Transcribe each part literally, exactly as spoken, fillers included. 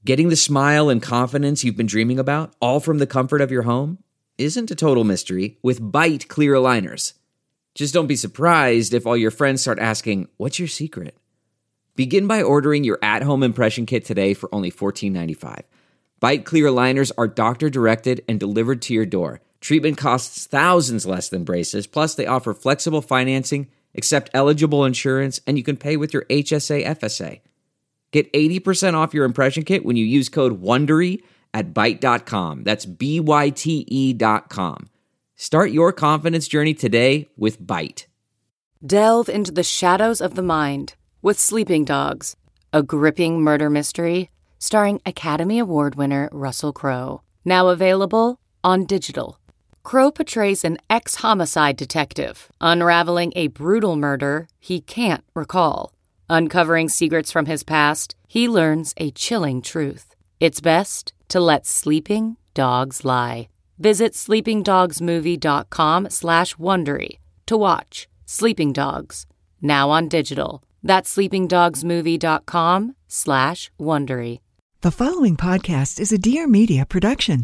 Getting the smile and confidence you've been dreaming about, all from the comfort of your home, isn't a total mystery with Byte clear aligners. Just don't be surprised if all your friends start asking, "What's your secret?" Begin by ordering your at-home impression kit today for only fourteen ninety-five. Byte clear aligners are doctor-directed and delivered to your door. Treatment costs thousands less than braces, plus they offer flexible financing, accept eligible insurance, and you can pay with your H S A F S A. Get eighty percent off your impression kit when you use code WONDERY at byte dot com. That's B Y T E dot com. Start your confidence journey today with Byte. Delve into the shadows of the mind with Sleeping Dogs, a gripping murder mystery starring Academy Award winner Russell Crowe. Now available on digital. Crowe portrays an ex-homicide detective unraveling a brutal murder he can't recall. Uncovering secrets from his past, he learns a chilling truth. It's best to let sleeping dogs lie. Visit sleepingdogsmovie.com slash Wondery to watch Sleeping Dogs, now on digital. That's sleepingdogsmovie.com slash Wondery. The following podcast is a Dear Media production.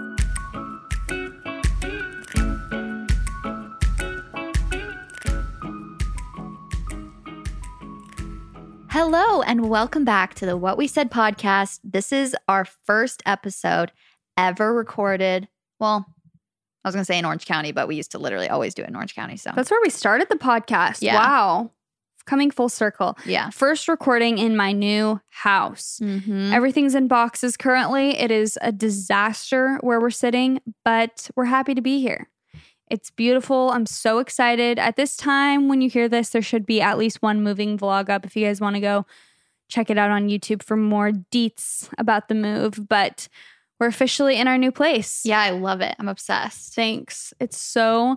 Hello, and welcome back to the What We Said podcast. This is our first episode ever recorded. Well, I was going to say in Orange County, but we used to literally always do it in Orange County. So that's where we started the podcast. Yeah. Wow. Coming full circle. Yeah. First recording in my new house. Mm-hmm. Everything's in boxes currently. It is a disaster where we're sitting, but we're happy to be here. It's beautiful. I'm so excited. At this time, when you hear this, there should be at least one moving vlog up if you guys want to go check it out on YouTube for more deets about the move. But we're officially in our new place. Yeah, I love it. I'm obsessed. Thanks. It's so,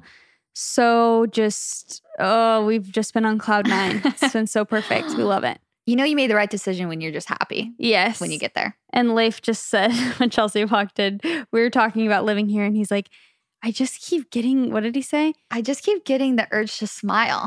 so just, oh, we've just been on cloud nine. It's been so perfect. We love it. You know you made the right decision when you're just happy. Yes. When you get there. And Leif just said, when Chelsea walked in, we were talking about living here, and he's like, I just keep getting, what did he say? I just keep getting the urge to smile.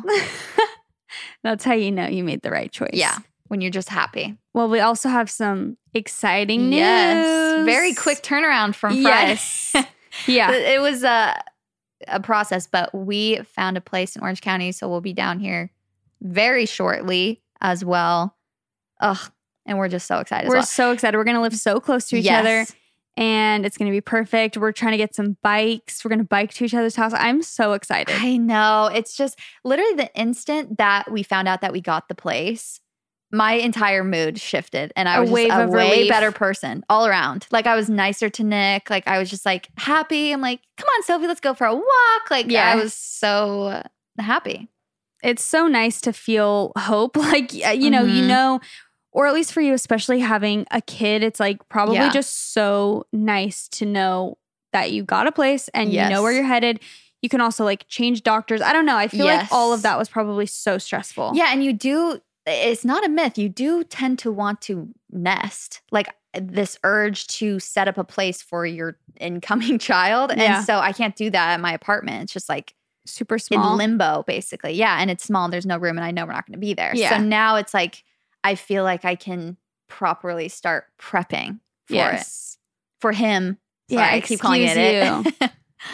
That's how you know you made the right choice. Yeah, when you're just happy. Well, we also have some exciting news. Yes. Very quick turnaround from Fry's. Yes. Yeah. It was a, a process, but we found a place in Orange County, so we'll be down here very shortly as well. Ugh, and we're just so excited. We're as well. so excited. We're going to live so close to each yes. other. And it's going to be perfect. We're trying to get some bikes. We're going to bike to each other's house. I'm so excited. I know. It's just literally the instant that we found out that we got the place, my entire mood shifted. And I A was wave just a of way relief. better person all around. Like I was nicer to Nick. Like I was just like happy. I'm like, come on, Sophie, let's go for a walk. Like Yeah. I was so happy. It's so nice to feel hope. Like, you know, Mhm. you know, or at least for you, especially having a kid, it's like probably Yeah. just so nice to know that you got a place and Yes. you know where you're headed. You can also like change doctors. I don't know. I feel like Yes. all of that was probably so stressful. Yeah. And you do, it's not a myth. You do tend to want to nest. Like this urge to set up a place for your incoming child. Yeah. And so I can't do that at my apartment. It's just like, Super small. in limbo, basically. Yeah. And it's small and there's no room and I know we're not going to be there. Yeah. So now it's like, I feel like I can properly start prepping for Yes. it. For him. Sorry, Yeah, I keep calling it excuse it.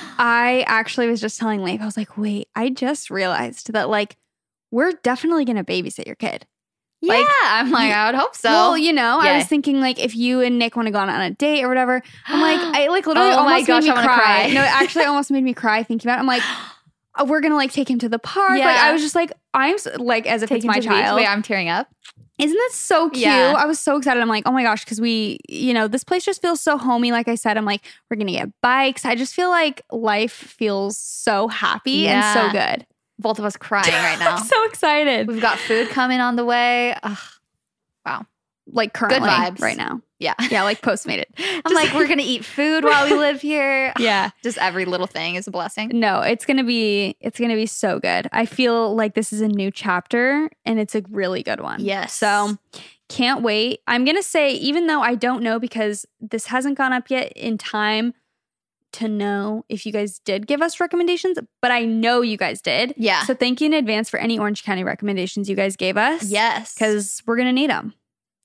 I actually was just telling Leif, I was like, wait, I just realized that like we're definitely going to babysit your kid. yeah. Like, I'm like, I would hope so. Well, you know, I Yeah. was thinking like if you and Nick want to go on a date or whatever, I'm like, I like literally Oh my almost gosh, made me I wanna cry. cry. No, it actually almost made me cry thinking about it. I'm like, oh, we're going to like take him to the park. Yeah. Like I was just like, I'm s- like as if Take it's him my to the beach. child. Wait, I'm tearing up. Isn't that so cute? Yeah. I was so excited. I'm like, oh my gosh, because we, you know, this place just feels so homey. Like I said, I'm like, we're going to get bikes. I just feel like life feels so happy Yeah. and so good. Both of us crying right now. I'm so excited. We've got food coming on the way. Ugh, wow. Like currently vibes. right now. Yeah. Yeah, like Postmated. I'm like, we're going to eat food while we live here. Yeah. Just every little thing is a blessing. No, it's gonna be it's gonna be so good. I feel like this is a new chapter and it's a really good one. Yes. So can't wait. I'm gonna say, even though I don't know because this hasn't gone up yet in time to know if you guys did give us recommendations, but I know you guys did. Yeah. So thank you in advance for any Orange County recommendations you guys gave us. Yes. Because we're gonna need them.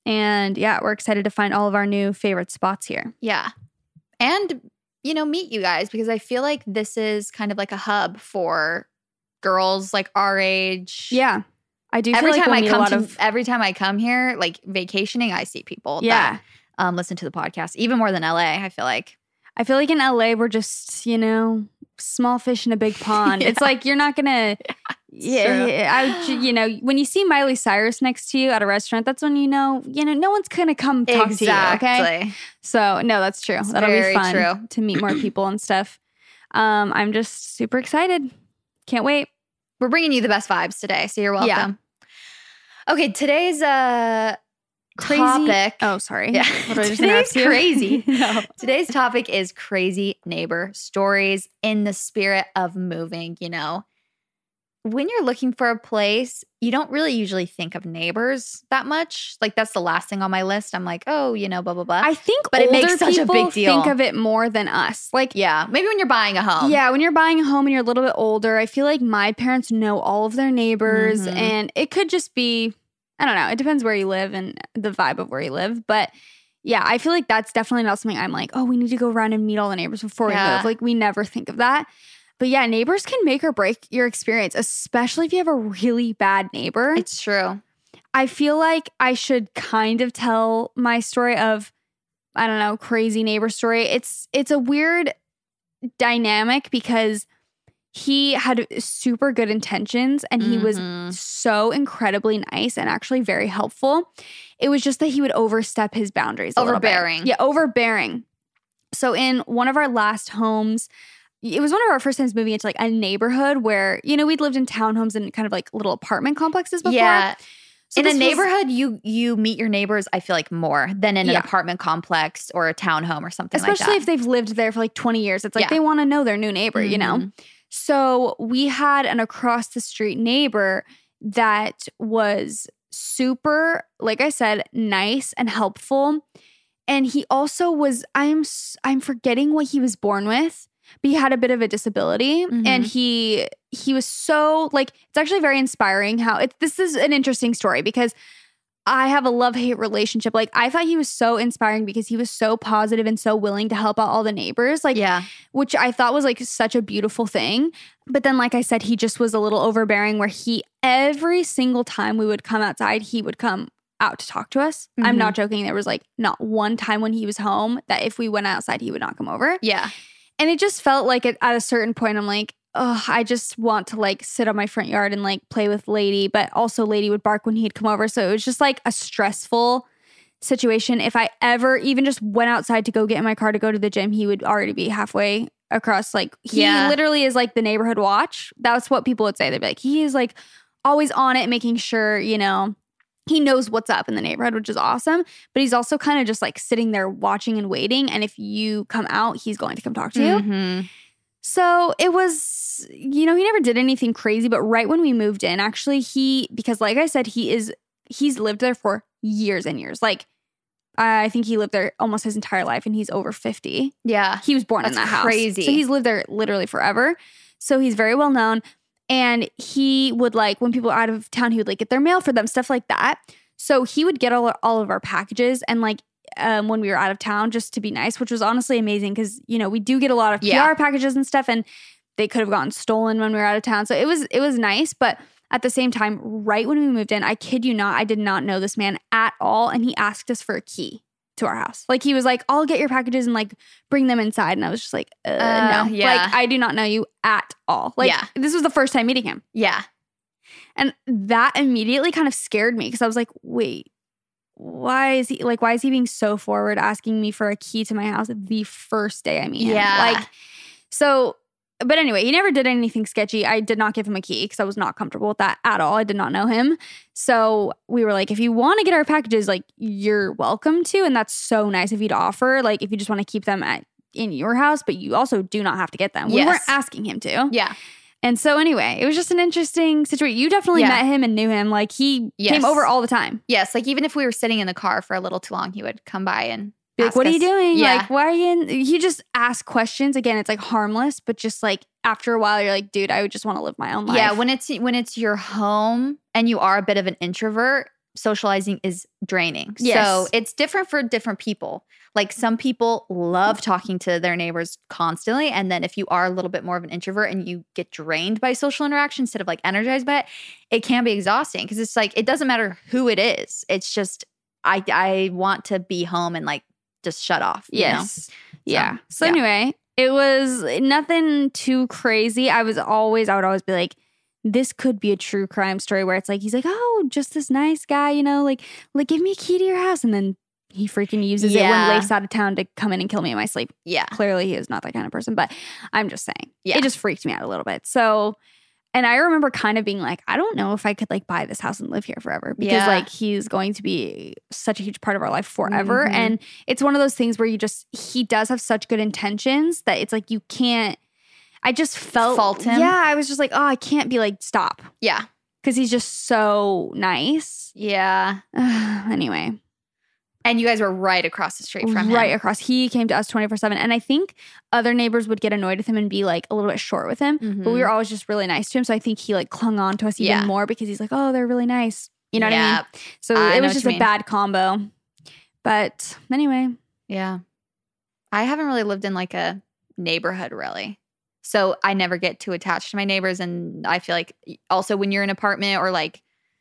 And yeah, we're excited to find all of our new favorite spots here. Yeah. And, you know, meet you guys because I feel like this is kind of like a hub for girls like our age. Yeah. I do feel every like time we'll I meet a come lot to of every time I come here, like vacationing, I see people Yeah. that um, listen to the podcast, even more than L A, I feel like. I feel like in L A we're just, you know, small fish in a big pond. Yeah. It's like you're not gonna Yeah, yeah, I, you know, when you see Miley Cyrus next to you at a restaurant, that's when you know, you know, no one's gonna come talk exactly. to you, okay? So no, that's true. It's That'll very be fun true. to meet more people and stuff. Um, I'm just super excited. Can't wait. We're bringing you the best vibes today, so you're welcome. Yeah. Okay, today's uh Crazy. topic. Oh, sorry. Yeah. What did I just Today's interrupt you? crazy. No. Today's topic is crazy neighbor stories in the spirit of moving, you know. When you're looking for a place, you don't really usually think of neighbors that much. Like that's the last thing on my list. I'm like, oh, you know, blah, blah, blah. I think But it older makes such a people big deal. think of it more than us. Like, yeah, maybe when you're buying a home. yeah, when you're buying a home and you're a little bit older, I feel like my parents know all of their neighbors, Mhm. and it could just be, I don't know, it depends where you live and the vibe of where you live. But yeah, I feel like that's definitely not something I'm like, oh, we need to go around and meet all the neighbors before Yeah. we move. Like, we never think of that. But yeah, neighbors can make or break your experience, especially if you have a really bad neighbor. It's true. I feel like I should kind of tell my story of, I don't know, crazy neighbor story. It's it's a weird dynamic because he had super good intentions and he Mhm. was so incredibly nice and actually very helpful. It was just that he would overstep his boundaries a little bit. Overbearing. Yeah, overbearing. So in one of our last homes, it was one of our first times moving into like a neighborhood where, you know, we'd lived in townhomes and kind of like little apartment complexes before. Yeah. So in a this was- neighborhood, you you meet your neighbors, I feel like, more than in an Yeah. apartment complex or a townhome or something like especially that. if they've lived there for like twenty years. It's like Yeah. they want to know their new neighbor, you know? Mhm. So we had an across the street neighbor that was super, like I said, nice and helpful. And he also was, I'm s- I'm forgetting what he was born with, but he had a bit of a disability. Mhm. And he he was so, like, it's actually very inspiring how it, this is an interesting story because I have a love-hate relationship. Like, I thought he was so inspiring because he was so positive and so willing to help out all the neighbors. Like, yeah. which I thought was like such a beautiful thing. But then, like I said, he just was a little overbearing where he, every single time we would come outside, he would come out to talk to us. I'm Mhm. not joking. There was like not one time when he was home that if we went outside, he would not come over. Yeah. And it just felt like it, at a certain point, I'm like, oh, I just want to like sit on my front yard and like play with Lady. But also Lady would bark when he'd come over. So it was just like a stressful situation. If I ever even just went outside to go get in my car to go to the gym, he would already be halfway across. Like, he Yeah. literally is like the neighborhood watch. That's what people would say. They'd be like, he is like always on it, making sure, you know, he knows what's up in the neighborhood, which is awesome. But he's also kind of just like sitting there watching and waiting. And if you come out, he's going to come talk to you. Mhm. So it was, you know, he never did anything crazy. But right when we moved in, actually, he, because like I said, he is, he's lived there for years and years. Like, I think he lived there almost his entire life and he's over fifty. Yeah. He was born in That's that house. crazy. So he's lived there literally forever. So he's very well known. And he would like, when people were out of town, he would like get their mail for them, stuff like that. So he would get all, all of our packages and like um, when we were out of town just to be nice, which was honestly amazing because, you know, we do get a lot of P R Yeah. packages and stuff and they could have gotten stolen when we were out of town. So it was, it was nice. But at the same time, right when we moved in, I kid you not, I did not know this man at all. And he asked us for a key to our house. Like, he was like, I'll get your packages and like bring them inside. And I was just like, uh, Uh, no, yeah. like, I do not know you at all. Like, Yeah. this was the first time meeting him. Yeah. And that immediately kind of scared me because I was like, wait, why is he like, why is he being so forward asking me for a key to my house the first day I meet him? Yeah. Like, so, but anyway, he never did anything sketchy. I did not give him a key because I was not comfortable with that at all. I did not know him. So we were like, if you want to get our packages, like, you're welcome to. And that's so nice of you to offer. Like, if you just want to keep them at in your house, but you also do not have to get them. We Yes. weren't asking him to. Yeah. And so anyway, it was just an interesting situation. You definitely Yeah. met him and knew him. Like, he Yes. came over all the time. Yes. Like, even if we were sitting in the car for a little too long, he would come by and Be like, ask what are you us- doing? Yeah. Like, why are you in? You just ask questions. Again, it's like harmless, but just like after a while, you're like, dude, I would just want to live my own life. Yeah, when it's when it's your home and you are a bit of an introvert, socializing is draining. Yes. So it's different for different people. Like some people love talking to their neighbors constantly. And then if you are a little bit more of an introvert and you get drained by social interaction instead of like energized by it, it can be exhausting because it's like, it doesn't matter who it is. It's just, I, I want to be home and like just shut off. You Yes. know? Yeah. So, So yeah. anyway, it was nothing too crazy. I was always, I would always be like, this could be a true crime story where it's like, he's like, oh, just this nice guy, you know, like, like give me a key to your house. And then he freaking uses it when Yeah. Leif's out of town to come in and kill me in my sleep. Yeah. Clearly he is not that kind of person, but I'm just saying. Yeah. It just freaked me out a little bit. So, and I remember kind of being like, I don't know if I could like buy this house and live here forever because Yeah. like he's going to be such a huge part of our life forever. Mhm. And it's one of those things where you just, he does have such good intentions that it's like you can't, I just felt. Fault him? Yeah, I was just like, oh, I can't be like, stop. Yeah. Because he's just so nice. Yeah. Anyway. And you guys were right across the street from him. Right across. He came to us twenty-four seven. And I think other neighbors would get annoyed with him and be like a little bit short with him. But we Mhm. were always just really nice to him. So I think he like clung on to us even Yeah. more because he's like, oh, they're really nice. You know what I Yeah. mean? So I it know was what just you a mean. bad combo. But anyway. Yeah. I haven't really lived in like a neighborhood really. So I never get too attached to my neighbors. And I feel like also when you're in an apartment or like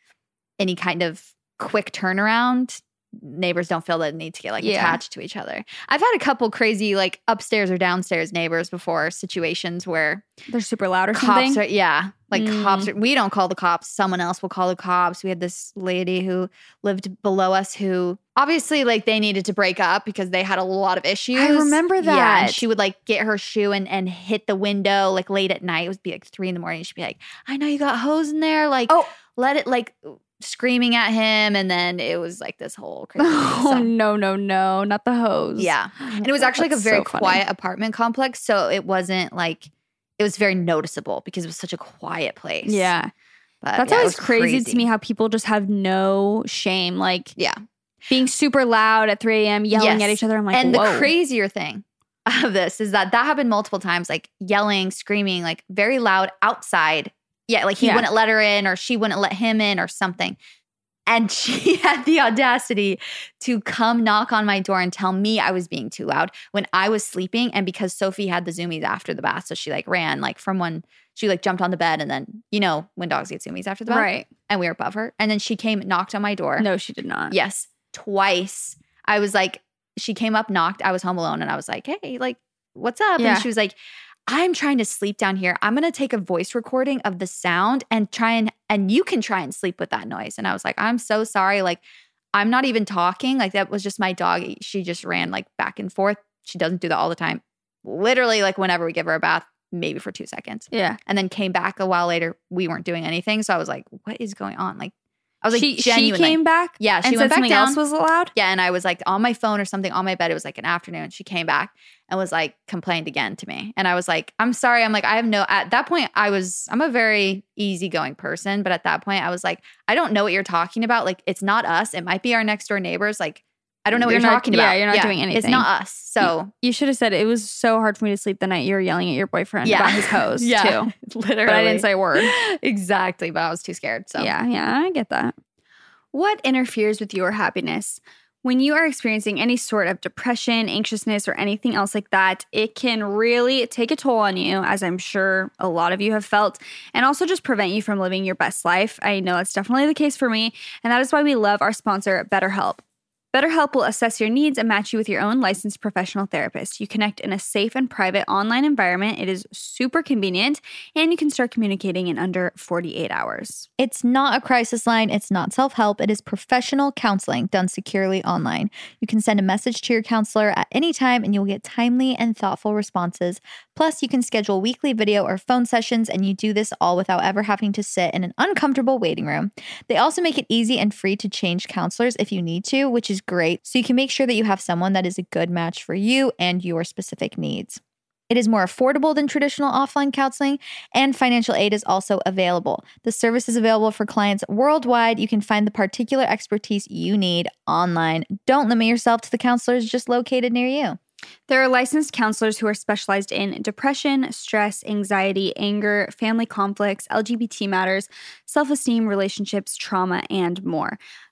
any kind of quick turnaround, neighbors don't feel the need to get like Yeah. attached to each other. I've had a couple crazy like upstairs or downstairs neighbors before, situations where They're super loud or cops something. are, yeah, like Mm. cops are, we don't call the cops, someone else will call the cops. We had this lady who lived below us who obviously like they needed to break up because they had a lot of issues. I remember Yeah, that. and she would like get her shoe and, and hit the window like late at night. It would be like three in the morning. She'd be like, I know you got hose in there. Like, Oh. let it like screaming at him. And then it was like this whole crazy thing. Oh, So, no, no, no. Not the hose. yeah. And it was actually like a That's very so funny. quiet apartment complex. So it wasn't like, it was very noticeable because it was such a quiet place. Yeah. But That's yeah, it always was crazy, to me how people just have no shame. Like Yeah. being super loud at three a.m., yelling Yes. at each other. I'm like, and whoa. the crazier thing of this is that that happened multiple times, like yelling, screaming, like very loud outside. Yeah, like he Yeah. wouldn't let her in or she wouldn't let him in or something. And she had the audacity to come knock on my door and tell me I was being too loud when I was sleeping. And because Sophie had the zoomies after the bath, so she like ran like from one, she like jumped on the bed and then, you know, when dogs get zoomies after the bath. Right. And we were above her. And then she came, knocked on my door. No, she did not. Yes, twice. I was like, she came up, knocked. I was home alone, and I was like, "Hey, like, what's up?" Yeah. And she was like, "I'm trying to sleep down here. I'm gonna take a voice recording of the sound and try and and you can try and sleep with that noise." And I was like, "I'm so sorry. Like, I'm not even talking. Like, that was just my dog. She just ran like back and forth. She doesn't do that all the time. Literally, like whenever we give her a bath, maybe for two seconds, Yeah. and then came back a while later. We weren't doing anything, so I was like, "What is going on?" Like, I was like, she, she genuinely. came back? Yeah, she and went said back something down. else was allowed? Yeah, and I was like on my phone or something on my bed. It was like an afternoon. She came back and was like complained again to me. And I was like, I'm sorry. I'm like, I have no, at that point, I was, I'm a very easygoing person. But at that point, I was like, I don't know what you're talking about. Like, it's not us. It might be our next door neighbors. Like, I don't know what You're you're, not- talking yeah, about. you're not doing It's anything. not us. So, You should have said it was so hard for me to sleep the night you were yelling at your boyfriend yeah. about his hose, yeah, too. literally. But I didn't say a word. Exactly. But I was too scared. So, Yeah, yeah, I get that. What interferes with your happiness? When you are experiencing any sort of depression, anxiousness, or anything else like that, it can really take a toll on you, as I'm sure a lot of you have felt, and also just prevent you from living your best life. I know that's definitely the case for me, and that is why we love our sponsor, BetterHelp. BetterHelp will assess your needs and match you with your own licensed professional therapist. You connect in a safe and private online environment. It is super convenient, and you can start communicating in under forty-eight hours. it's not a crisis line. It's not self-help. It is professional counseling done securely online. You can send a message to your counselor at any time and you'll get timely and thoughtful responses. Plus, you can schedule weekly video or phone sessions, and you do this all without ever having to sit in an uncomfortable waiting room. They also make it easy and free to change counselors if you need to, which is great. So you can make sure that you have someone that is a good match for you and your specific needs. It is more affordable than traditional offline counseling, and financial aid is also available. The service is available for clients worldwide. You can find the particular expertise you need online. Don't limit yourself to the counselors just located near you. There are licensed counselors who are specialized in depression, stress, anxiety, anger, family conflicts, L G B T matters, self-esteem, relationships, trauma, and more.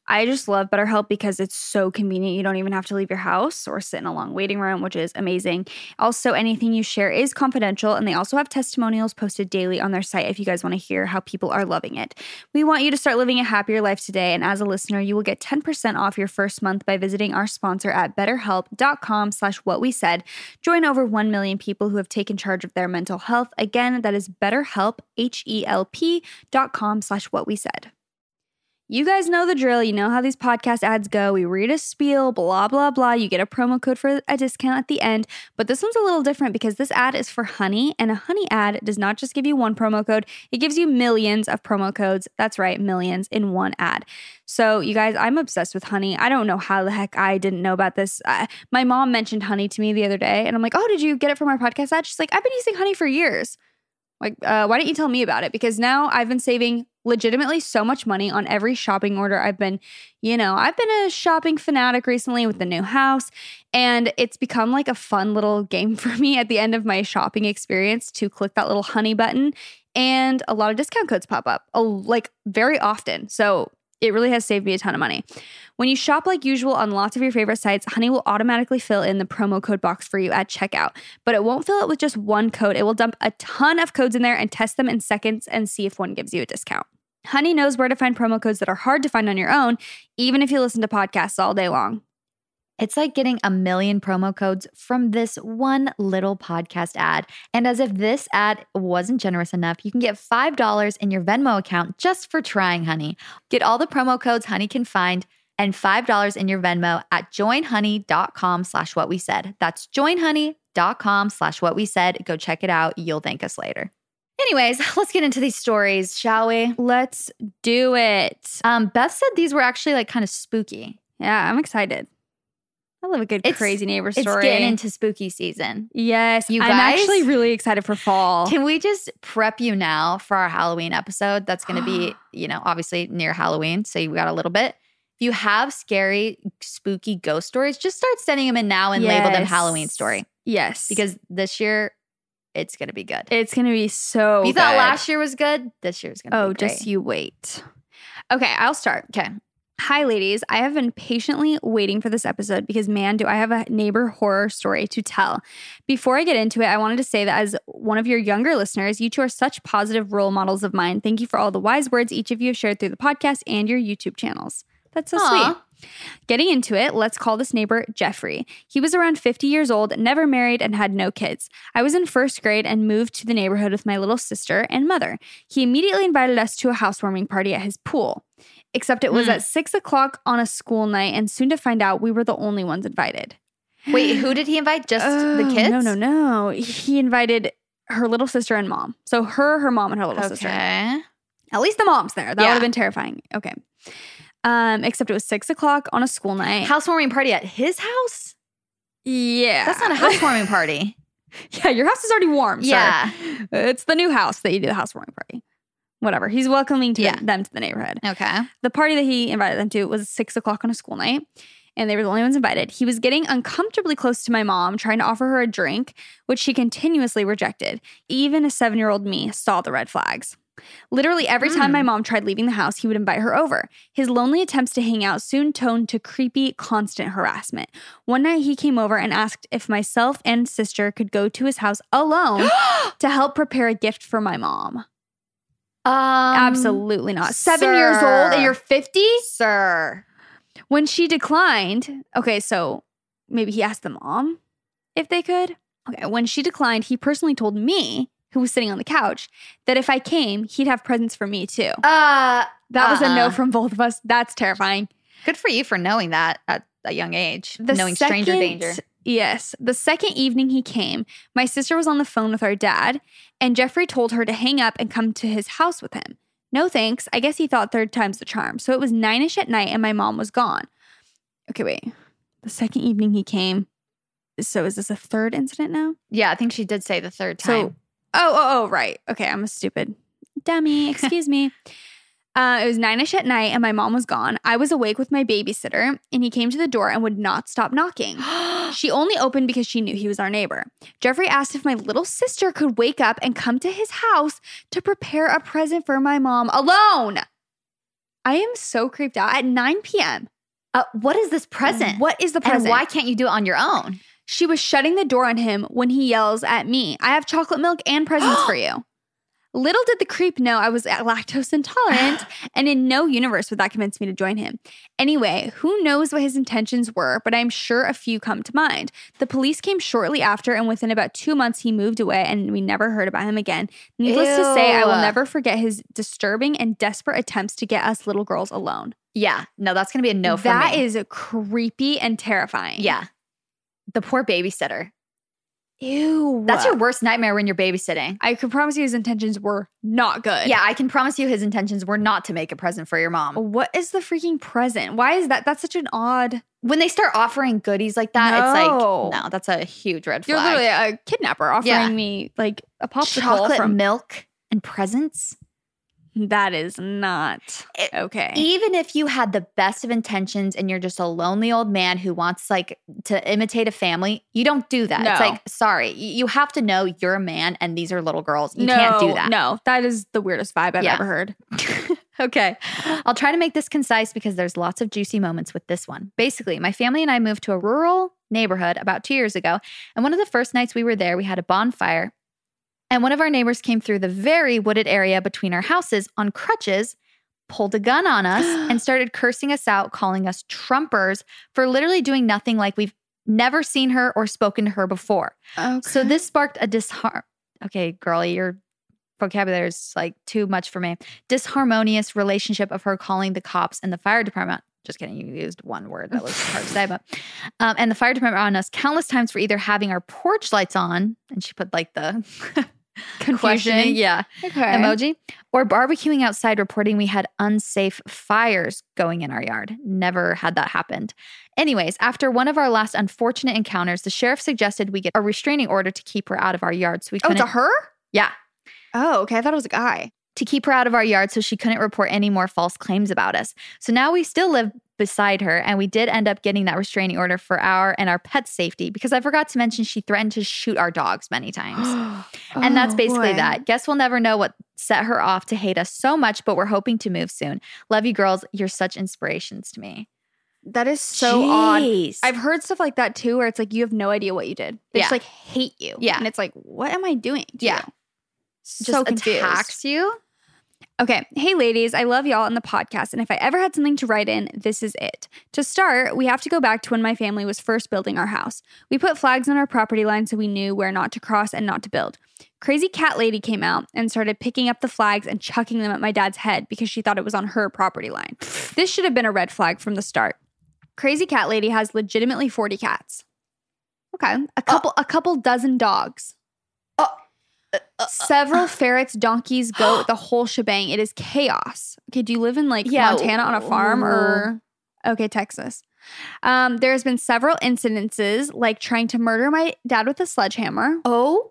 I just love BetterHelp because it's so convenient. You don't even have to leave your house or sit in a long waiting room, which is amazing. Also, anything you share is confidential, and they also have testimonials posted daily on their site if you guys want to hear how people are loving it. We want you to start living a happier life today, and as a listener, you will get ten percent off your first month by visiting our sponsor at betterhelp.com slash what we said. Join over one million people who have taken charge of their mental health. Again, that is BetterHelp, H-E-L-P dot com slash what we said. You guys know the drill. You know how these podcast ads go. We read a spiel, blah, blah, blah. You get a promo code for a discount at the end. But this one's a little different because this ad is for Honey. And a Honey ad does not just give you one promo code. It gives you millions of promo codes. That's right, millions in one ad. So you guys, I'm obsessed with Honey. I don't know how the heck I didn't know about this. Uh, my mom mentioned Honey to me the other day. And I'm like, oh, did you get it from our podcast ad? She's like, I've been using Honey for years. Like, uh, why didn't you tell me about it? Because now I've been saving legitimately so much money on every shopping order. I've been, you know, I've been a shopping fanatic recently with the new house, and it's become like a fun little game for me at the end of my shopping experience to click that little Honey button, and a lot of discount codes pop up, uh, like very often. So it really has saved me a ton of money. When you shop like usual on lots of your favorite sites, Honey will automatically fill in the promo code box for you at checkout. But it won't fill it with just one code. It will dump a ton of codes in there and test them in seconds and see if one gives you a discount. Honey knows where to find promo codes that are hard to find on your own, even if you listen to podcasts all day long. It's like getting a million promo codes from this one little podcast ad. And as if this ad wasn't generous enough, you can get five dollars in your Venmo account just for trying Honey. Get all the promo codes Honey can find and five dollars in your Venmo at joinhoney.com slash what we said. That's joinhoney.com slash what we said. Go check it out. You'll thank us later. Anyways, let's get into these stories, shall we? Let's do it. Um, Beth said these were actually like kind of spooky. Yeah, I'm excited. I love a good It's- crazy neighbor story. It's getting into spooky season. Yes, You I'm guys- actually really excited for fall. Can we just prep you now for our Halloween episode? That's going to be, you know, obviously near Halloween. So you got a little bit. If you have scary, spooky ghost stories, just start sending them in now and label them Yes. Halloween story. Yes, Because this year, it's going to be good. it's going to be so If you thought good. last year was good, this year's going to Oh, be great. just you wait. Okay, I'll start. Okay. Hi, ladies. I have been patiently waiting for this episode because, man, do I have a neighbor horror story to tell. Before I get into it, I wanted to say that as one of your younger listeners, you two are such positive role models of mine. Thank you for all the wise words each of you have shared through the podcast and your YouTube channels. That's so Aw. sweet. Getting into it, let's call this neighbor Jeffrey. He was around fifty years old, never married, and had no kids. I was in first grade and moved to the neighborhood with my little sister and mother. He immediately invited us to a housewarming party at his pool. Except it was Mm. at six o'clock on a school night, and soon to find out we were the only ones invited. Wait, who did he invite? Just the Oh, kids? No, no, no. He invited her little sister and mom. So her, her mom, and her little sister. Okay. At least the mom's there. That Yeah. would have been terrifying. Okay. Um, except it was six o'clock on a school night. Housewarming party at his house? yeah. That's not a housewarming party. Yeah, your house is already warm. sir. Yeah. It's the new house that you do the housewarming party. Whatever. He's welcoming to Yeah. them to the neighborhood. Okay. The party that he invited them to was six o'clock on a school night, and they were the only ones invited. He was getting uncomfortably close to my mom, trying to offer her a drink, which she continuously rejected. Even a seven-year-old me saw the red flags. Literally every time Mm. my mom tried leaving the house, he would invite her over. His lonely attempts to hang out soon toned to creepy, constant harassment. One night he came over and asked if myself and sister could go to his house alone to help prepare a gift for my mom. Um, Absolutely not. Seven years sir. old and you're fifty? Sir. When she declined, okay, so maybe he asked the mom if they could. Okay, when she declined, he personally told me, who was sitting on the couch, that if I came, he'd have presents for me too. Uh, That was a no uh-uh. from both of us. That's terrifying. Good for you for knowing that at a young age. The knowing stranger second- danger. Yes. The second evening he came, my sister was on the phone with our dad, and Jeffrey told her to hang up and come to his house with him. No thanks. I guess he thought third time's the charm. So it was nine-ish at night and my mom was gone. Okay, wait. The second evening he came. So is this a third incident now? Yeah, I think she did say the third So, time. oh, oh, oh, right. Okay, I'm a stupid dummy. Excuse me. Uh, it was nine-ish at night and my mom was gone. I was awake with my babysitter and he came to the door and would not stop knocking. She only opened because she knew he was our neighbor. Jeffrey asked if my little sister could wake up and come to his house to prepare a present for my mom alone. I am so creeped out. At nine p.m. Uh, what is this present? What is the present? And why can't you do it on your own? She was shutting the door on him when he yells at me, I have chocolate milk and presents for you. Little did the creep know I was lactose intolerant, and in no universe would that convince me to join him. Anyway, who knows what his intentions were, but I'm sure a few come to mind. The police came shortly after, and within about two months, he moved away, and we never heard about him again. Needless Ew. to say, I will never forget his disturbing and desperate attempts to get us little girls alone. Yeah, no, that's going to be a no for That me. is creepy and terrifying. Yeah. The poor babysitter. Ew. That's your worst nightmare when you're babysitting. I can promise you his intentions were not good. Yeah, I can promise you his intentions were not to make a present for your mom. What is the freaking present? Why is that? That's such an odd... When they start offering goodies like that, No. it's like, no, that's a huge red You're flag. literally a kidnapper offering Yeah. me like a popsicle Chocolate from... milk and presents. That is not It- okay. Even if you had the best of intentions and you're just a lonely old man who wants like to imitate a family, you don't do that. No. It's like, sorry, y- you have to know you're a man and these are little girls. You no, can't do that. No, that is the weirdest vibe I've Yeah. ever heard. Okay. I'll try to make this concise because there's lots of juicy moments with this one. Basically, my family and I moved to a rural neighborhood about two years ago. And one of the first nights we were there, we had a bonfire. And one of our neighbors came through the very wooded area between our houses on crutches, pulled a gun on us, and started cursing us out, calling us Trumpers for literally doing nothing like we've never seen her or spoken to her before. Okay. So this sparked a disharm. Okay, girlie, your vocabulary is like too much for me. Disharmonious relationship of her calling the cops and the fire department. Just kidding, you used one word that was hard to say, but um, and the fire department on us countless times for either having our porch lights on, and she put like the Confusion. questioning, yeah, Okay. emoji, or barbecuing outside, reporting we had unsafe fires going in our yard. Never had that happened. Anyways, after one of our last unfortunate encounters, the sheriff suggested we get a restraining order to keep her out of our yard. So we Oh, couldn't. it's a her? Yeah. Oh, okay. I thought it was a guy. To keep her out of our yard so she couldn't report any more false claims about us. So now we still live beside her, and we did end up getting that restraining order for our and our pet's safety because I forgot to mention she threatened to shoot our dogs many times. And that's Oh, basically boy. that. Guess we'll never know what set her off to hate us so much, but we're hoping to move soon. Love you girls. You're such inspirations to me. That is so odd. Jeez. I've heard stuff like that too, where it's like you have no idea what you did. They Yeah. just like hate you. Yeah. And it's like, what am I doing to Yeah. you? Just So confused. attacks you. Okay. Hey, ladies, I love y'all in the podcast. And if I ever had something to write in, this is it. To start, we have to go back to when my family was first building our house. We put flags on our property line so we knew where not to cross and not to build. Crazy cat lady came out and started picking up the flags and chucking them at my dad's head because she thought it was on her property line. This should have been a red flag from the start. Crazy cat lady has legitimately forty cats. Okay. A couple, a couple dozen dogs. Several ferrets, donkeys, goat, the whole shebang. It is chaos. Okay, do you live in like Yeah. Montana on a farm or okay, Texas? Um, there's been several incidences like trying to murder my dad with a sledgehammer. Oh,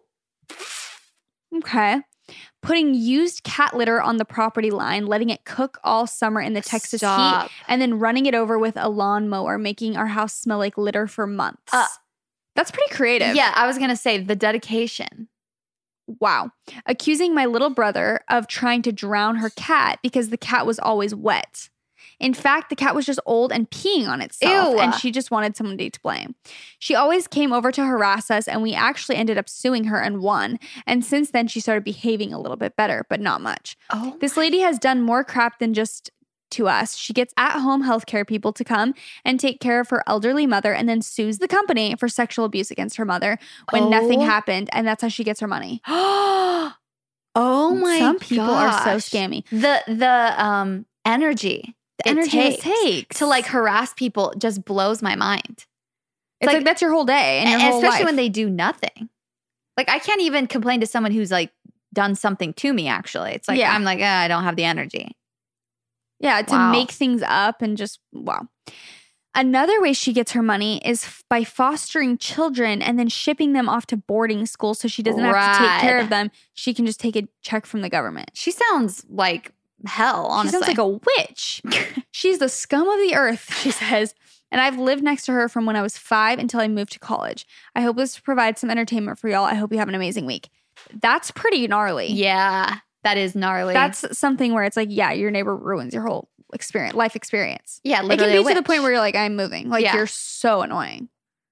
Okay. Putting used cat litter on the property line, letting it cook all summer in the Texas Stop. heat, and then running it over with a lawnmower, making our house smell like litter for months. Uh, That's pretty creative. yeah. I was going to say the dedication. Wow. Accusing my little brother of trying to drown her cat because the cat was always wet. In fact, the cat was just old and peeing on itself, Ew. and she just wanted somebody to blame. She always came over to harass us, and we actually ended up suing her and won. And since then, she started behaving a little bit better, but not much. Oh, This lady has done more crap than just to us. She gets at-home healthcare people to come and take care of her elderly mother and then sues the company for sexual abuse against her mother when Oh. nothing happened, and that's how she gets her money. oh my Some people are so gosh. scammy. The the um energy, The it energy it takes takes to like harass people just blows my mind. It's like, like- that's your whole day and your And whole especially life. when they do nothing. Like I can't even complain to someone who's like done something to me. Actually, it's like Yeah. I'm like ah, I don't have the energy. yeah, to Wow. make things up and just wow. Another way she gets her money is f- by fostering children and then shipping them off to boarding school so she doesn't have to take care Rad. of them. She can just take a check from the government. She sounds like hell. Honestly, She sounds like a witch. She's the scum of the earth, she says. And I've lived next to her from when I was five until I moved to college. I hope this provides some entertainment for y'all. I hope you have an amazing week. That's pretty gnarly. yeah, that is gnarly. That's something where it's like, yeah, your neighbor ruins your whole experience, life experience. Yeah, It literally can a be to the witch. point where you're like, I'm moving. Like, Yeah. you're so annoying.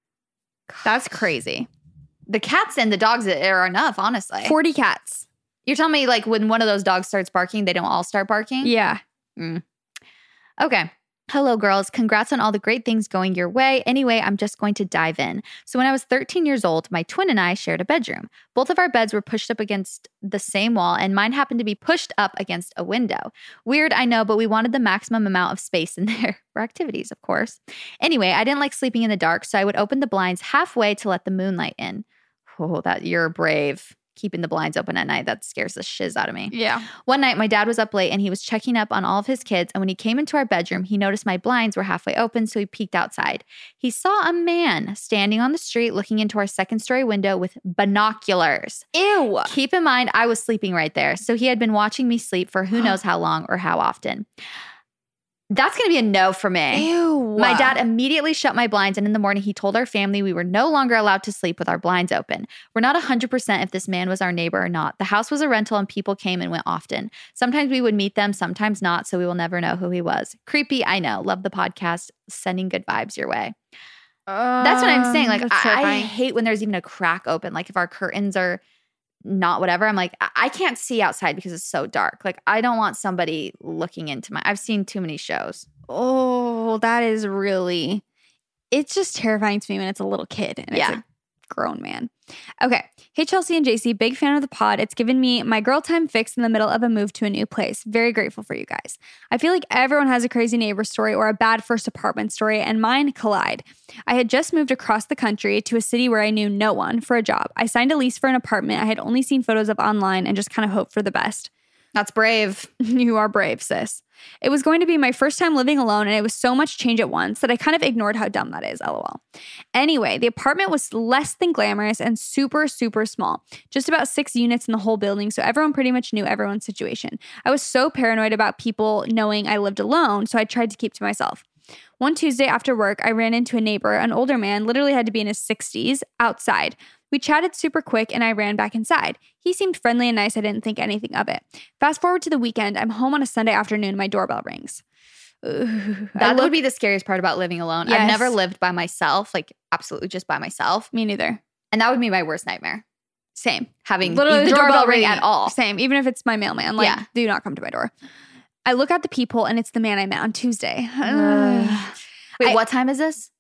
That's crazy. The cats and the dogs are enough, honestly. forty cats. You're telling me like when one of those dogs starts barking, they don't all start barking? Yeah. Mm. Okay. Hello, girls. Congrats on all the great things going your way. Anyway, I'm just going to dive in. So, when I was thirteen years old, my twin and I shared a bedroom. Both of our beds were pushed up against the same wall, and mine happened to be pushed up against a window. Weird, I know, but we wanted the maximum amount of space in there for activities, of course. Anyway, I didn't like sleeping in the dark, so I would open the blinds halfway to let the moonlight in. Oh, that you're brave. Keeping the blinds open at night, that scares the shiz out of me. Yeah. One night, my dad was up late and he was checking up on all of his kids. And when he came into our bedroom, he noticed my blinds were halfway open, so he peeked outside. He saw a man standing on the street looking into our second story window with binoculars. Ew. Keep in mind, I was sleeping right there, so he had been watching me sleep for who knows how long or how often. That's going to be a no for me. Ew. My dad immediately shut my blinds, and in the morning, he told our family we were no longer allowed to sleep with our blinds open. We're not one hundred percent if this man was our neighbor or not. The house was a rental, and people came and went often. Sometimes we would meet them, sometimes not, so we will never know who he was. Creepy, I know. Love the podcast. Sending good vibes your way. Uh, That's what I'm saying. Like, that's I, I terrifying. hate when there's even a crack open. Like, if our curtains are not whatever, I'm like, I, I can't see outside because it's so dark. Like, I don't want somebody looking into my, I've seen too many shows. Oh, that is really, it's just terrifying to me when it's a little kid and Yeah. it's a grown man. Okay. Hey, Chelsea and J C, big fan of the pod. It's given me my girl time fix in the middle of a move to a new place. Very grateful for you guys. I feel like everyone has a crazy neighbor story or a bad first apartment story, and mine collide. I had just moved across the country to a city where I knew no one for a job. I signed a lease for an apartment I had only seen photos of online and just kind of hoped for the best. That's brave. You are brave, sis. It was going to be my first time living alone, and it was so much change at once that I kind of ignored how dumb that is, lol. Anyway, the apartment was less than glamorous and super, super small. Just about six units in the whole building, so everyone pretty much knew everyone's situation. I was so paranoid about people knowing I lived alone, so I tried to keep to myself. One Tuesday after work, I ran into a neighbor, an older man, literally had to be in his sixties, outside. We chatted super quick and I ran back inside. He seemed friendly and nice. I didn't think anything of it. Fast forward to the weekend. I'm home on a Sunday afternoon and my doorbell rings. Ooh, I That look- would be the scariest part about living alone. Yes. I've never lived by myself, like absolutely just by myself. Me neither. And that would be my worst nightmare. Same. Having Literally the doorbell ring at all. Same. Even if it's my mailman. Like, Yeah. do not come to my door. I look at the people and it's the man I met on Tuesday. Wait, I- what time is this?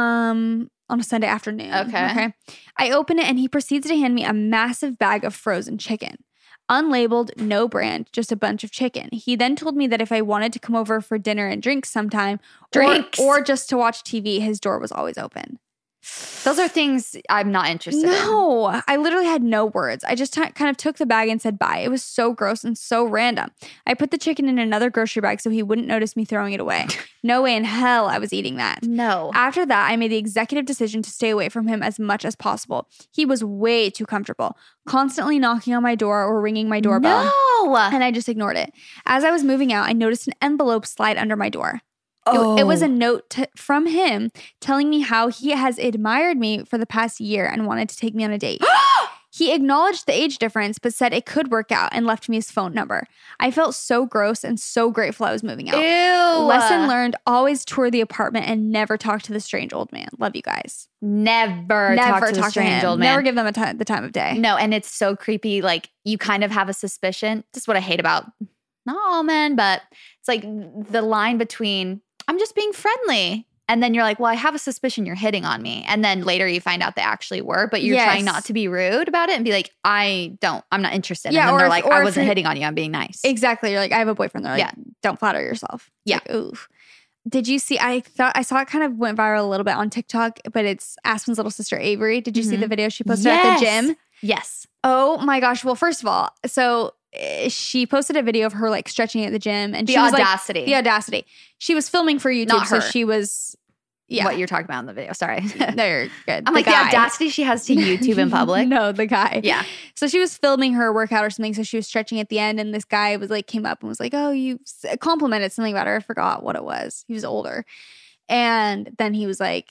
um, on a Sunday afternoon. Okay. Okay. I open it and he proceeds to hand me a massive bag of frozen chicken. Unlabeled, no brand, just a bunch of chicken. He then told me that if I wanted to come over for dinner and drinks sometime, Drinks. Or, or just to watch T V, his door was always open. Those are things I'm not interested in. No, I literally had no words. I just t- kind of took the bag and said bye. It was so gross and so random. I put the chicken in another grocery bag so he wouldn't notice me throwing it away. No way in hell I was eating that. No. After that, I made the executive decision to stay away from him as much as possible. He was way too comfortable, constantly knocking on my door or ringing my doorbell. No. And I just ignored it. As I was moving out, I noticed an envelope slide under my door. It- Oh. It, was a note t- from him telling me how he has admired me for the past year and wanted to take me on a date. He acknowledged the age difference, but said it could work out and left me his phone number. I felt so gross and so grateful I was moving out. Ew. Lesson learned, always tour the apartment and never talk to the strange old man. Love you guys. Never, never talk to the strange him. old man. Never give them a ti- the time of day. No, and it's so creepy. Like, you kind of have a suspicion. This is what I hate about not all men, but it's like the line between I'm just being friendly. And then you're like, well, I have a suspicion you're hitting on me. And then later you find out they actually were, but you're Yes. trying not to be rude about it and be like, I don't, I'm not interested. Yeah, and then or they're if- like, or I if wasn't you're- hitting on you. I'm being nice. Exactly. You're like, I have a boyfriend. They're like, Yeah. don't flatter yourself. It's Yeah. like, ooh. Did you see? I thought I saw it kind of went viral a little bit on TikTok, but it's Aspen's little sister Avery. Did you see Mhm. the video she posted at the Yes. gym? Yes. Oh my gosh. Well, first of all, so uh, she posted a video of her like stretching at the gym and The she was audacity. like, the audacity. She was filming for YouTube. Not So her. she was, yeah. What you're talking about in the video. Sorry. No, you're good. I'm like, guy. the audacity she has to YouTube in public. No, the guy. Yeah. So she was filming her workout or something. So she was stretching at the end, and this guy was like, came up and was like, "Oh, you complimented something about her." I forgot what it was. He was older, and then he was like,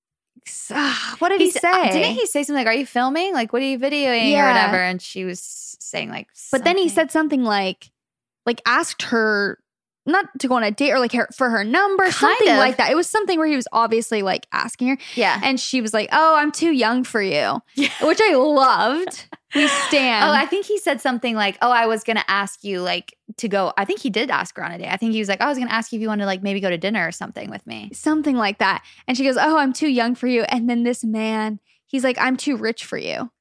ah, "What did he, He s- say?" Didn't he say something like, are you filming? Like, what are you videoing Yeah. or whatever? And she was saying like, But then he something. said something like, like asked her not to go on a date or like her, for her number, Kind something of. like that. It was something where he was obviously like asking her. Yeah. And she was like, oh, I'm too young for you, Yeah. which I loved. We stand. Oh, I think he said something like, oh, I was going to ask you like to go. I think he did ask her on a date. I think he was like, I was going to ask you if you wanted to like maybe go to dinner or something with me. Something like that. And she goes, oh, I'm too young for you. And then this man, he's like, I'm too rich for you.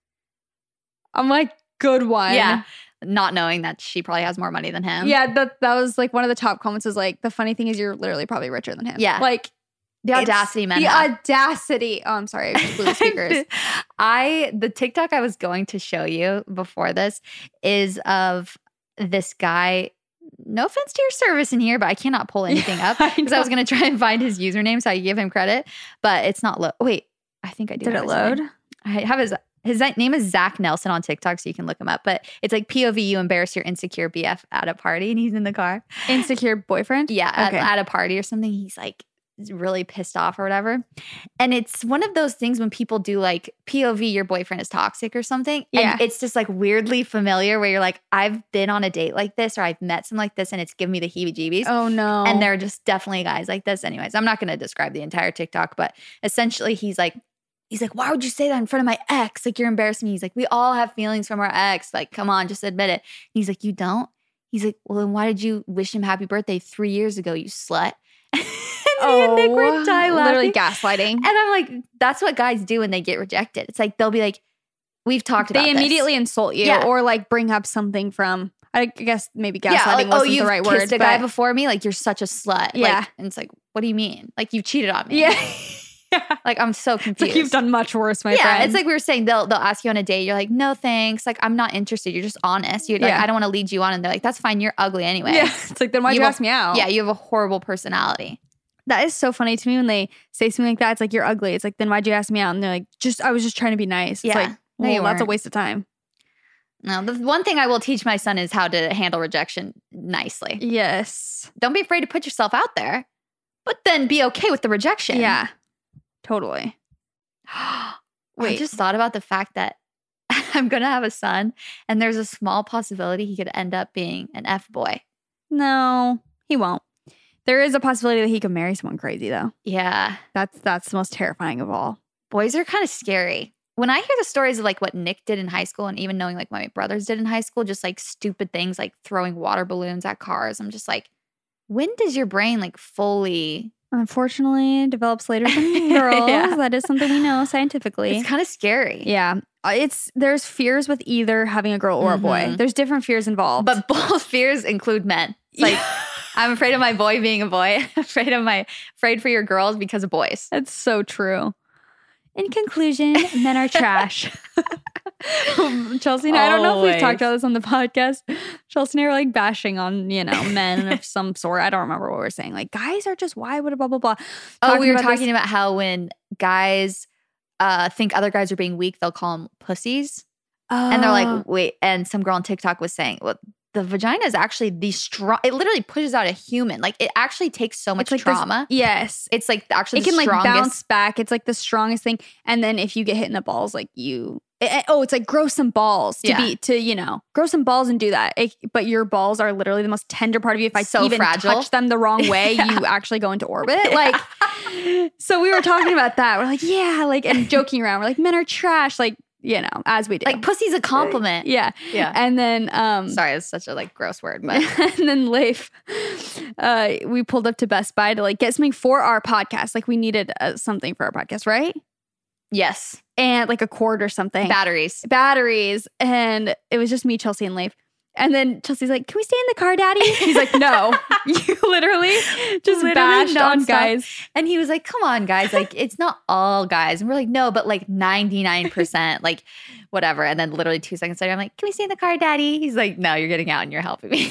I'm like, good one. Yeah. Not knowing that she probably has more money than him. Yeah, that that was like one of the top comments was like, the funny thing is you're literally probably richer than him. Yeah. Like The it's- audacity, man. The have. audacity. Oh, I'm sorry. I just blew the speakers. I, the TikTok I was going to show you before this is of this guy. No offense to your service in here, but I cannot pull anything up I because I, know. was going to try and find his username so I could give him credit, but it's not lo- Wait, I think I do. Did have it his name. load? I have his his name is Zach Nelson on TikTok, so you can look him up. But it's like P O V, you embarrass your insecure B F at a party, and he's in the car. Insecure boyfriend? Yeah, at, Okay. at a party or something. He's like really pissed off or whatever. And it's one of those things when people do like P O V, your boyfriend is toxic or something. Yeah. And it's just like weirdly familiar where you're like, I've been on a date like this or I've met someone like this and it's given me the heebie jeebies. Oh, no. And there are just definitely guys like this. Anyways, I'm not going to describe the entire TikTok, but essentially he's like, he's like, why would you say that in front of my ex? Like, you're embarrassing me. He's like, we all have feelings from our ex. Like, come on, just admit it. And he's like, you don't? He's like, well, then why did you wish him happy birthday three years ago, you slut? and me and Nick were dying literally laughing. gaslighting. And I'm like, that's what guys do when they get rejected. It's like, they'll be like, we've talked about They this. immediately insult you Yeah. or like bring up something from, I guess maybe gaslighting yeah, like, oh, wasn't you've the right kissed word. a guy but- before me? Like, you're such a slut. Yeah. Like, and it's like, what do you mean? Like, you've cheated on me. Yeah. yeah. Like, I'm so It's confused. like you've done much worse, my yeah, friend. it's like we were saying, they'll they'll ask you on a date. You're like, no thanks. Like, I'm not interested. You're just honest. You're like, Yeah. I don't want to lead you on. And they're like, that's fine. You're ugly anyway. yeah. It's like, then why'd you, You ask me out? Yeah, you have a horrible personality. That is so funny to me when they say something like that. It's like, you're ugly. It's like, then why'd you ask me out? And they're like, just, I was just trying to be nice. It's Yeah. like, No, well, you that's a weren't. waste of time. No, the one thing I will teach my son is how to handle rejection nicely. Yes. Don't be afraid to put yourself out there, but then be okay with the rejection. Yeah. Totally. I Wait. just thought about the fact that I'm going to have a son and there's a small possibility he could end up being an F-boy. No, he won't. There is a possibility that he could marry someone crazy, though. Yeah. That's that's the most terrifying of all. Boys are kind of scary. When I hear the stories of like what Nick did in high school and even knowing like what my brothers did in high school, just like stupid things like throwing water balloons at cars, I'm just like, when does your brain like fully... Unfortunately, it develops later than girls. Yeah. That is something we know scientifically. It's kind of scary. Yeah. Uh, It's there's fears with either having a girl or a boy. Mhm. There's different fears involved. But both fears include men. It's like, I'm afraid of my boy being a boy. I'm afraid of my, afraid for your girls because of boys. That's so true. In conclusion, men are trash. Chelsea and I, I don't know if we've Always. talked about this on the podcast. Chelsea and I are like bashing on, you know, men of some sort. I don't remember what we were saying. Like, guys are just, why would blah, blah, blah. Oh, we were about talking this- about how when guys uh, think other guys are being weak, they'll call them pussies. And they're Oh. like, wait. And some girl on TikTok was saying, well, the vagina is actually the strong, it literally pushes out a human. Like, it actually takes so much It's like this- trauma. yes. It's like actually It the can like strongest. bounce back. It's like the strongest thing. And then if you get hit in the balls, like you, it- it- oh, it's like grow some balls to Yeah. be, to, you know, grow some balls and do that. It- but your balls are literally the most tender part of you. If I So even fragile. touch them the wrong way, Yeah. you actually go into orbit. Like, so we were talking about that. We're like, yeah, like, and joking around. We're like, men are trash. Like, you know, as we do. Like, pussy's a compliment. yeah. Yeah. And then, um, Sorry, it's such a like gross word, but and then Leif, uh, we pulled up to Best Buy to like get something for our podcast. Like we needed uh, something for our podcast, right? yes, And like a cord or something. batteries. Batteries. And it was just me, Chelsea, and Leif. And then Chelsea's like, can we stay in the car, Daddy? He's like, no. You literally just Literally bashed on nonstop. guys. And he was like, come on, guys. Like, it's not all guys. And we're like, no, but like ninety-nine percent, like whatever. And then literally two seconds later, I'm like, can we stay in the car, Daddy? He's like, no, you're getting out and you're helping me.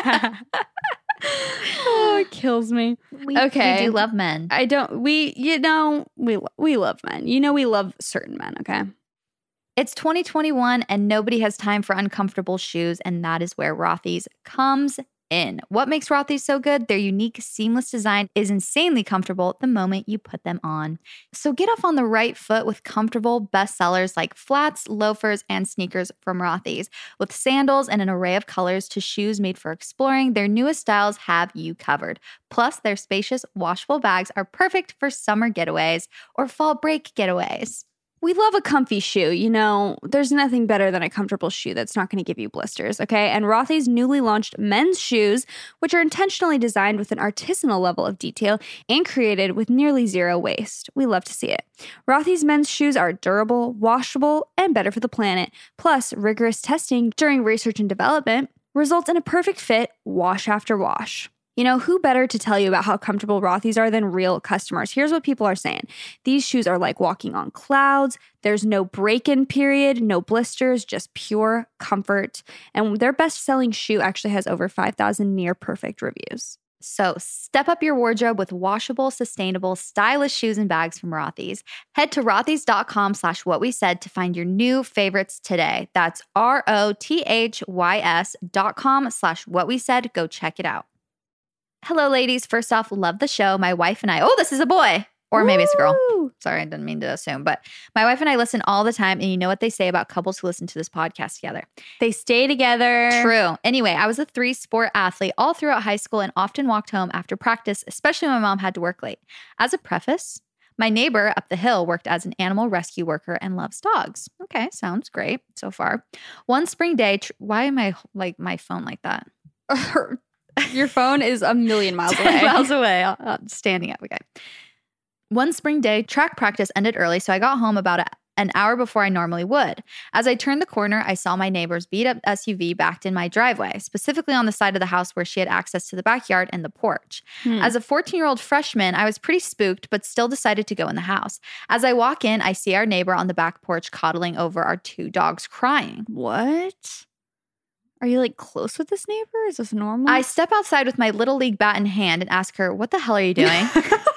Oh, it kills me. we, Okay. We do love men. I don't, we, you know, we, we love men. You know, we love certain men, okay? It's twenty twenty-one and nobody has time for uncomfortable shoes. And that is where Rothy's comes in. What makes Rothy's so good? Their unique, seamless design is insanely comfortable the moment you put them on. So get off on the right foot with comfortable bestsellers like flats, loafers, and sneakers from Rothy's. With sandals and an array of colors to shoes made for exploring, their newest styles have you covered. Plus, their spacious, washable bags are perfect for summer getaways or fall break getaways. We love a comfy shoe. You know, there's nothing better than a comfortable shoe that's not going to give you blisters, okay? And Rothy's newly launched men's shoes, which are intentionally designed with an artisanal level of detail and created with nearly zero waste. We love to see it. Rothy's men's shoes are durable, washable, and better for the planet. Plus, rigorous testing during research and development results in a perfect fit wash after wash. You know, who better to tell you about how comfortable Rothy's are than real customers? Here's what people are saying. These shoes are like walking on clouds. There's no break-in period, no blisters, just pure comfort. And their best-selling shoe actually has over five thousand near-perfect reviews. So step up your wardrobe with washable, sustainable, stylish shoes and bags from Rothy's. Head to rothys.com slash what we said to find your new favorites today. That's R-O-T-H-Y-S dot com slash what we said. Go check it out. Hello, ladies. First off, love the show. My wife and I, oh, this is a boy. Or maybe it's a girl. Woo! Sorry, I didn't mean to assume. But my wife and I listen all the time. And you know what they say about couples who listen to this podcast together? They stay together. True. Anyway, I was a three-sport athlete all throughout high school and often walked home after practice, especially when my mom had to work late. As a preface, my neighbor up the hill worked as an animal rescue worker and loves dogs. Okay, sounds great so far. One spring day, tr- why am I like my phone like that? Your phone is a million miles away. ten miles away. I'm standing up. Okay. One spring day, track practice ended early, so I got home about a, an hour before I normally would. As I turned the corner, I saw my neighbor's beat-up S U V backed in my driveway, specifically on the side of the house where she had access to the backyard and the porch. Hmm. As a fourteen-year-old freshman, I was pretty spooked, but still decided to go in the house. As I walk in, I see our neighbor on the back porch coddling over our two dogs crying. What? Are you like close with this neighbor? Is this normal? I step outside with my little league bat in hand and ask her, what the hell are you doing?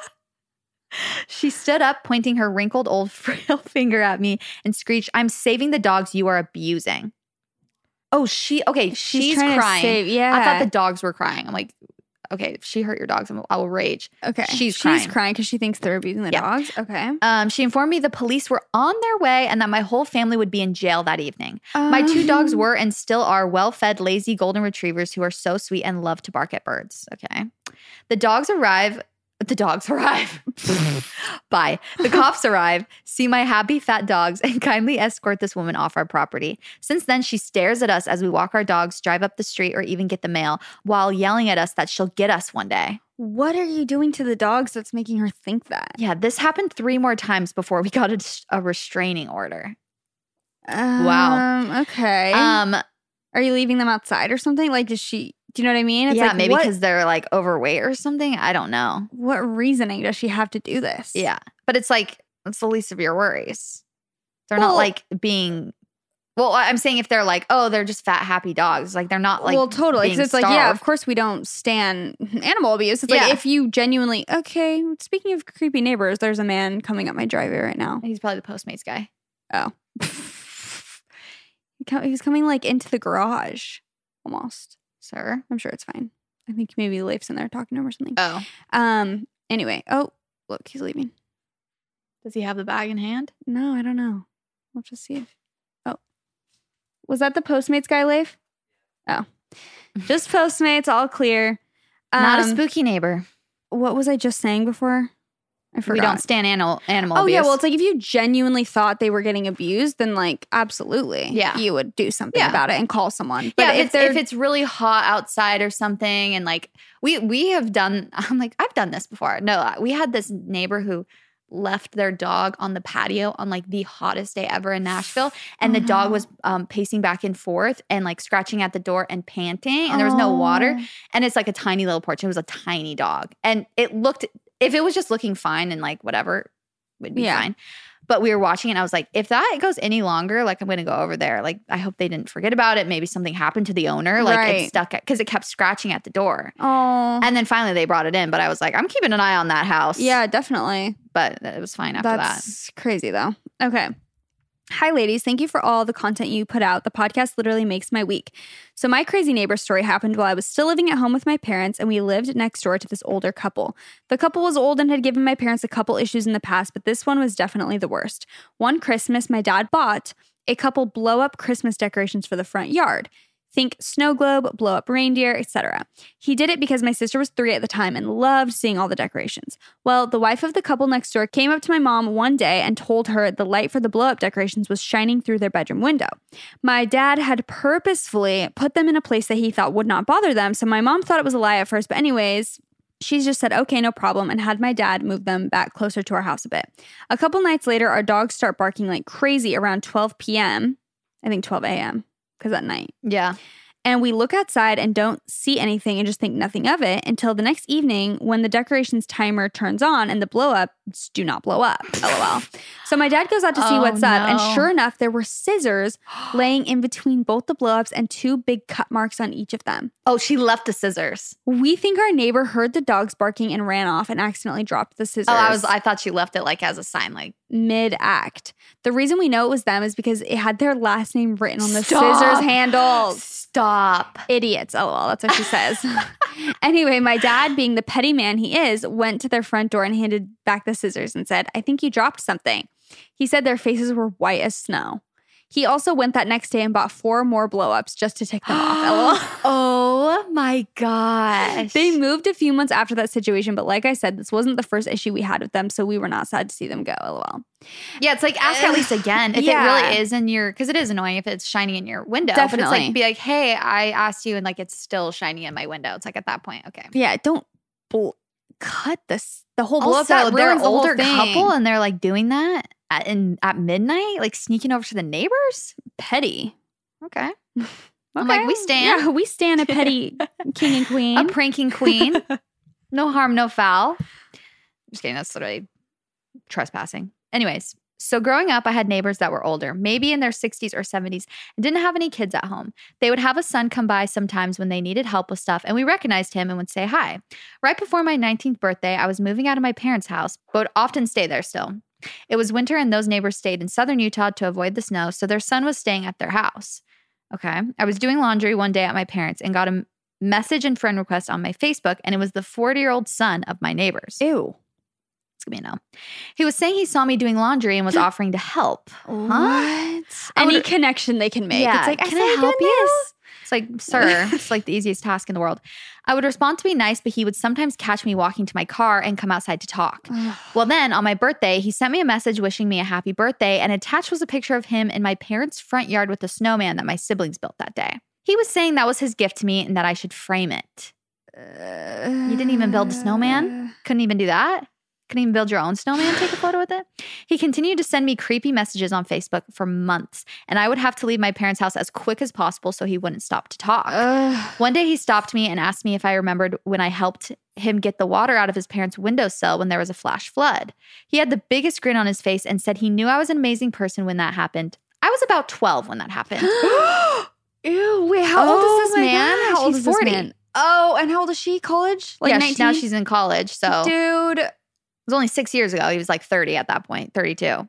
She stood up, pointing her wrinkled old frail finger at me and screeched, I'm saving the dogs you are abusing. Oh, she, okay, she's, she's trying crying. To save, yeah. I thought the dogs were crying. I'm like, okay, if she hurt your dogs, I will rage. Okay. She's She's crying. crying because she thinks they're abusing the Yeah. dogs. Okay. Um, she informed me the police were on their way and that my whole family would be in jail that evening. Um, My two dogs were and still are well-fed, lazy golden retrievers who are so sweet and love to bark at birds. Okay. The dogs arrive. The dogs arrive. Bye. The cops arrive, see my happy fat dogs, and kindly escort this woman off our property. Since then, she stares at us as we walk our dogs, drive up the street, or even get the mail, while yelling at us that she'll get us one day. What are you doing to the dogs that's making her think that? Yeah, this happened three more times before we got a, a restraining order. Um, Wow. Okay. Um, Are you leaving them outside or something? Like, does she, do you know what I mean? It's yeah, like, maybe what, because they're like overweight or something. I don't know. what reasoning does she have to do this? Yeah, but it's like, it's the least of your worries. They're Well- not like being, well, I'm saying if they're like, oh, they're just fat, happy dogs. Like they're not like, well, totally. being Because it's like, yeah, starved. of course we don't stand animal abuse. It's Yeah. like if you genuinely, okay, speaking of creepy neighbors, there's a man coming up my driveway right now. He's probably the Postmates guy. Oh. He co- He's coming like into the garage almost. Sir? I'm sure it's fine. I think maybe Leif's in there talking to him or something. Oh. Um. Anyway. Oh, look, he's leaving. Does he have the bag in hand? No, I don't know. We'll just see if. Oh, was that the Postmates guy, Leif? Oh, just Postmates, all clear. Not a Um, spooky neighbor. What was I just saying before? I forgot. We don't stand animal animal Oh abuse. yeah, well it's like if you genuinely thought they were getting abused, then like absolutely, Yeah. you would do something Yeah. about it and call someone. But yeah, if, if it's, they're if it's really hot outside or something, and like we we have done, I'm like I've done this before. No, we had this neighbor who left their dog on the patio on like the hottest day ever in Nashville, and Oh, the dog no. was um, pacing back and forth and like scratching at the door and panting, and there was no water, Oh. and it's like a tiny little porch. It was a tiny dog, and it looked if it was just looking fine and like whatever, it would be Yeah. fine. But we were watching it and I was like, if that goes any longer, like I'm going to go over there. Like, I hope they didn't forget about it. Maybe something happened to the owner. Like Right. it stuck because it kept scratching at the door. Oh, And then finally they brought it in. But I was like, I'm keeping an eye on that house. yeah, definitely. But it was fine after that. That's crazy though. Okay. Hi, ladies. Thank you for all the content you put out. The podcast literally makes my week. So my crazy neighbor story happened while I was still living at home with my parents, and we lived next door to this older couple. The couple was old and had given my parents a couple issues in the past, but this one was definitely the worst. One Christmas, my dad bought a couple blow-up Christmas decorations for the front yard. Think snow globe, blow up reindeer, et cetera. He did it because my sister was three at the time and loved seeing all the decorations. Well, the wife of the couple next door came up to my mom one day and told her the light for the blow up decorations was shining through their bedroom window. My dad had purposefully put them in a place that he thought would not bother them, so my mom thought it was a lie at first, but anyways, she just said, okay, no problem, and had my dad move them back closer to our house a bit. A couple nights later, our dogs start barking like crazy around twelve p.m. I think twelve a.m. because at night. Yeah. And we look outside and don't see anything and just think nothing of it until the next evening when the decorations timer turns on and the blow-ups do not blow up. LOL. So my dad goes out to see Oh, what's up, and no. sure enough, there were scissors laying in between both the blow-ups and two big cut marks on each of them. Oh, she left the scissors. We think our neighbor heard the dogs barking and ran off and accidentally dropped the scissors. Oh, I was. I thought she left it like as a sign, like mid-act. The reason we know it was them is because it had their last name written on the Stop. scissors handles. Stop. Idiots. Oh, well, that's what she says. Anyway, my dad, being the petty man he is, went to their front door and handed back the scissors and said, I think you dropped something. He said their faces were white as snow. He also went that next day and bought four more blow-ups just to tick them off. Oh my gosh. They moved a few months after that situation, but like I said, this wasn't the first issue we had with them, so we were not sad to see them go. LOL. Yeah, it's like ask at least again if Yeah. it really is in your, because it is annoying if it's shining in your window. But it's Definitely. like be like, hey, I asked you, and like it's still shining in my window. It's like at that point, okay. Yeah, don't bl- cut this. The whole blow-up Also, that they're ruins an the whole older thing. couple, and they're like doing that at in at midnight, like sneaking over to the neighbors. Petty. Okay, Okay. I'm like, we stand. Yeah, we stand a petty king and queen. a pranking queen. No harm, no foul. Just kidding. That's literally trespassing. Anyways, so growing up, I had neighbors that were older, maybe in their sixties or seventies, and didn't have any kids at home. They would have a son come by sometimes when they needed help with stuff, and we recognized him and would say hi. Right before my nineteenth birthday, I was moving out of my parents' house, but would often stay there still. It was winter, and those neighbors stayed in southern Utah to avoid the snow, so their son was staying at their house. Okay. I was doing laundry one day at my parents' and got a message and friend request on my Facebook, and it was the forty-year-old son of my neighbors. Ew. It's gonna be a no. He was saying he saw me doing laundry and was offering to help. Huh? What? I Any would- connection they can make. Yeah. It's like, Can I, I saw help goodness. you? It's like, sir, it's like the easiest task in the world. I would respond to be nice, but he would sometimes catch me walking to my car and come outside to talk. Well, then on my birthday, he sent me a message wishing me a happy birthday, and attached was a picture of him in my parents' front yard with a snowman that my siblings built that day. He was saying that was his gift to me and that I should frame it. You didn't even build a snowman? Couldn't even do that? Couldn't even build your own snowman, take a photo with it? He continued to send me creepy messages on Facebook for months, and I would have to leave my parents' house as quick as possible so he wouldn't stop to talk. Ugh. One day he stopped me and asked me if I remembered when I helped him get the water out of his parents' windowsill when there was a flash flood. He had the biggest grin on his face and said he knew I was an amazing person when that happened. I was about twelve when that happened. Ew. Wait, how old Oh is this my man? gosh, How old he's is this forty. man? Oh, and how old is she? College? Like yeah, nineteen? she- now she's in college, so Dude. it was only six years ago. He was like thirty at that point, thirty-two.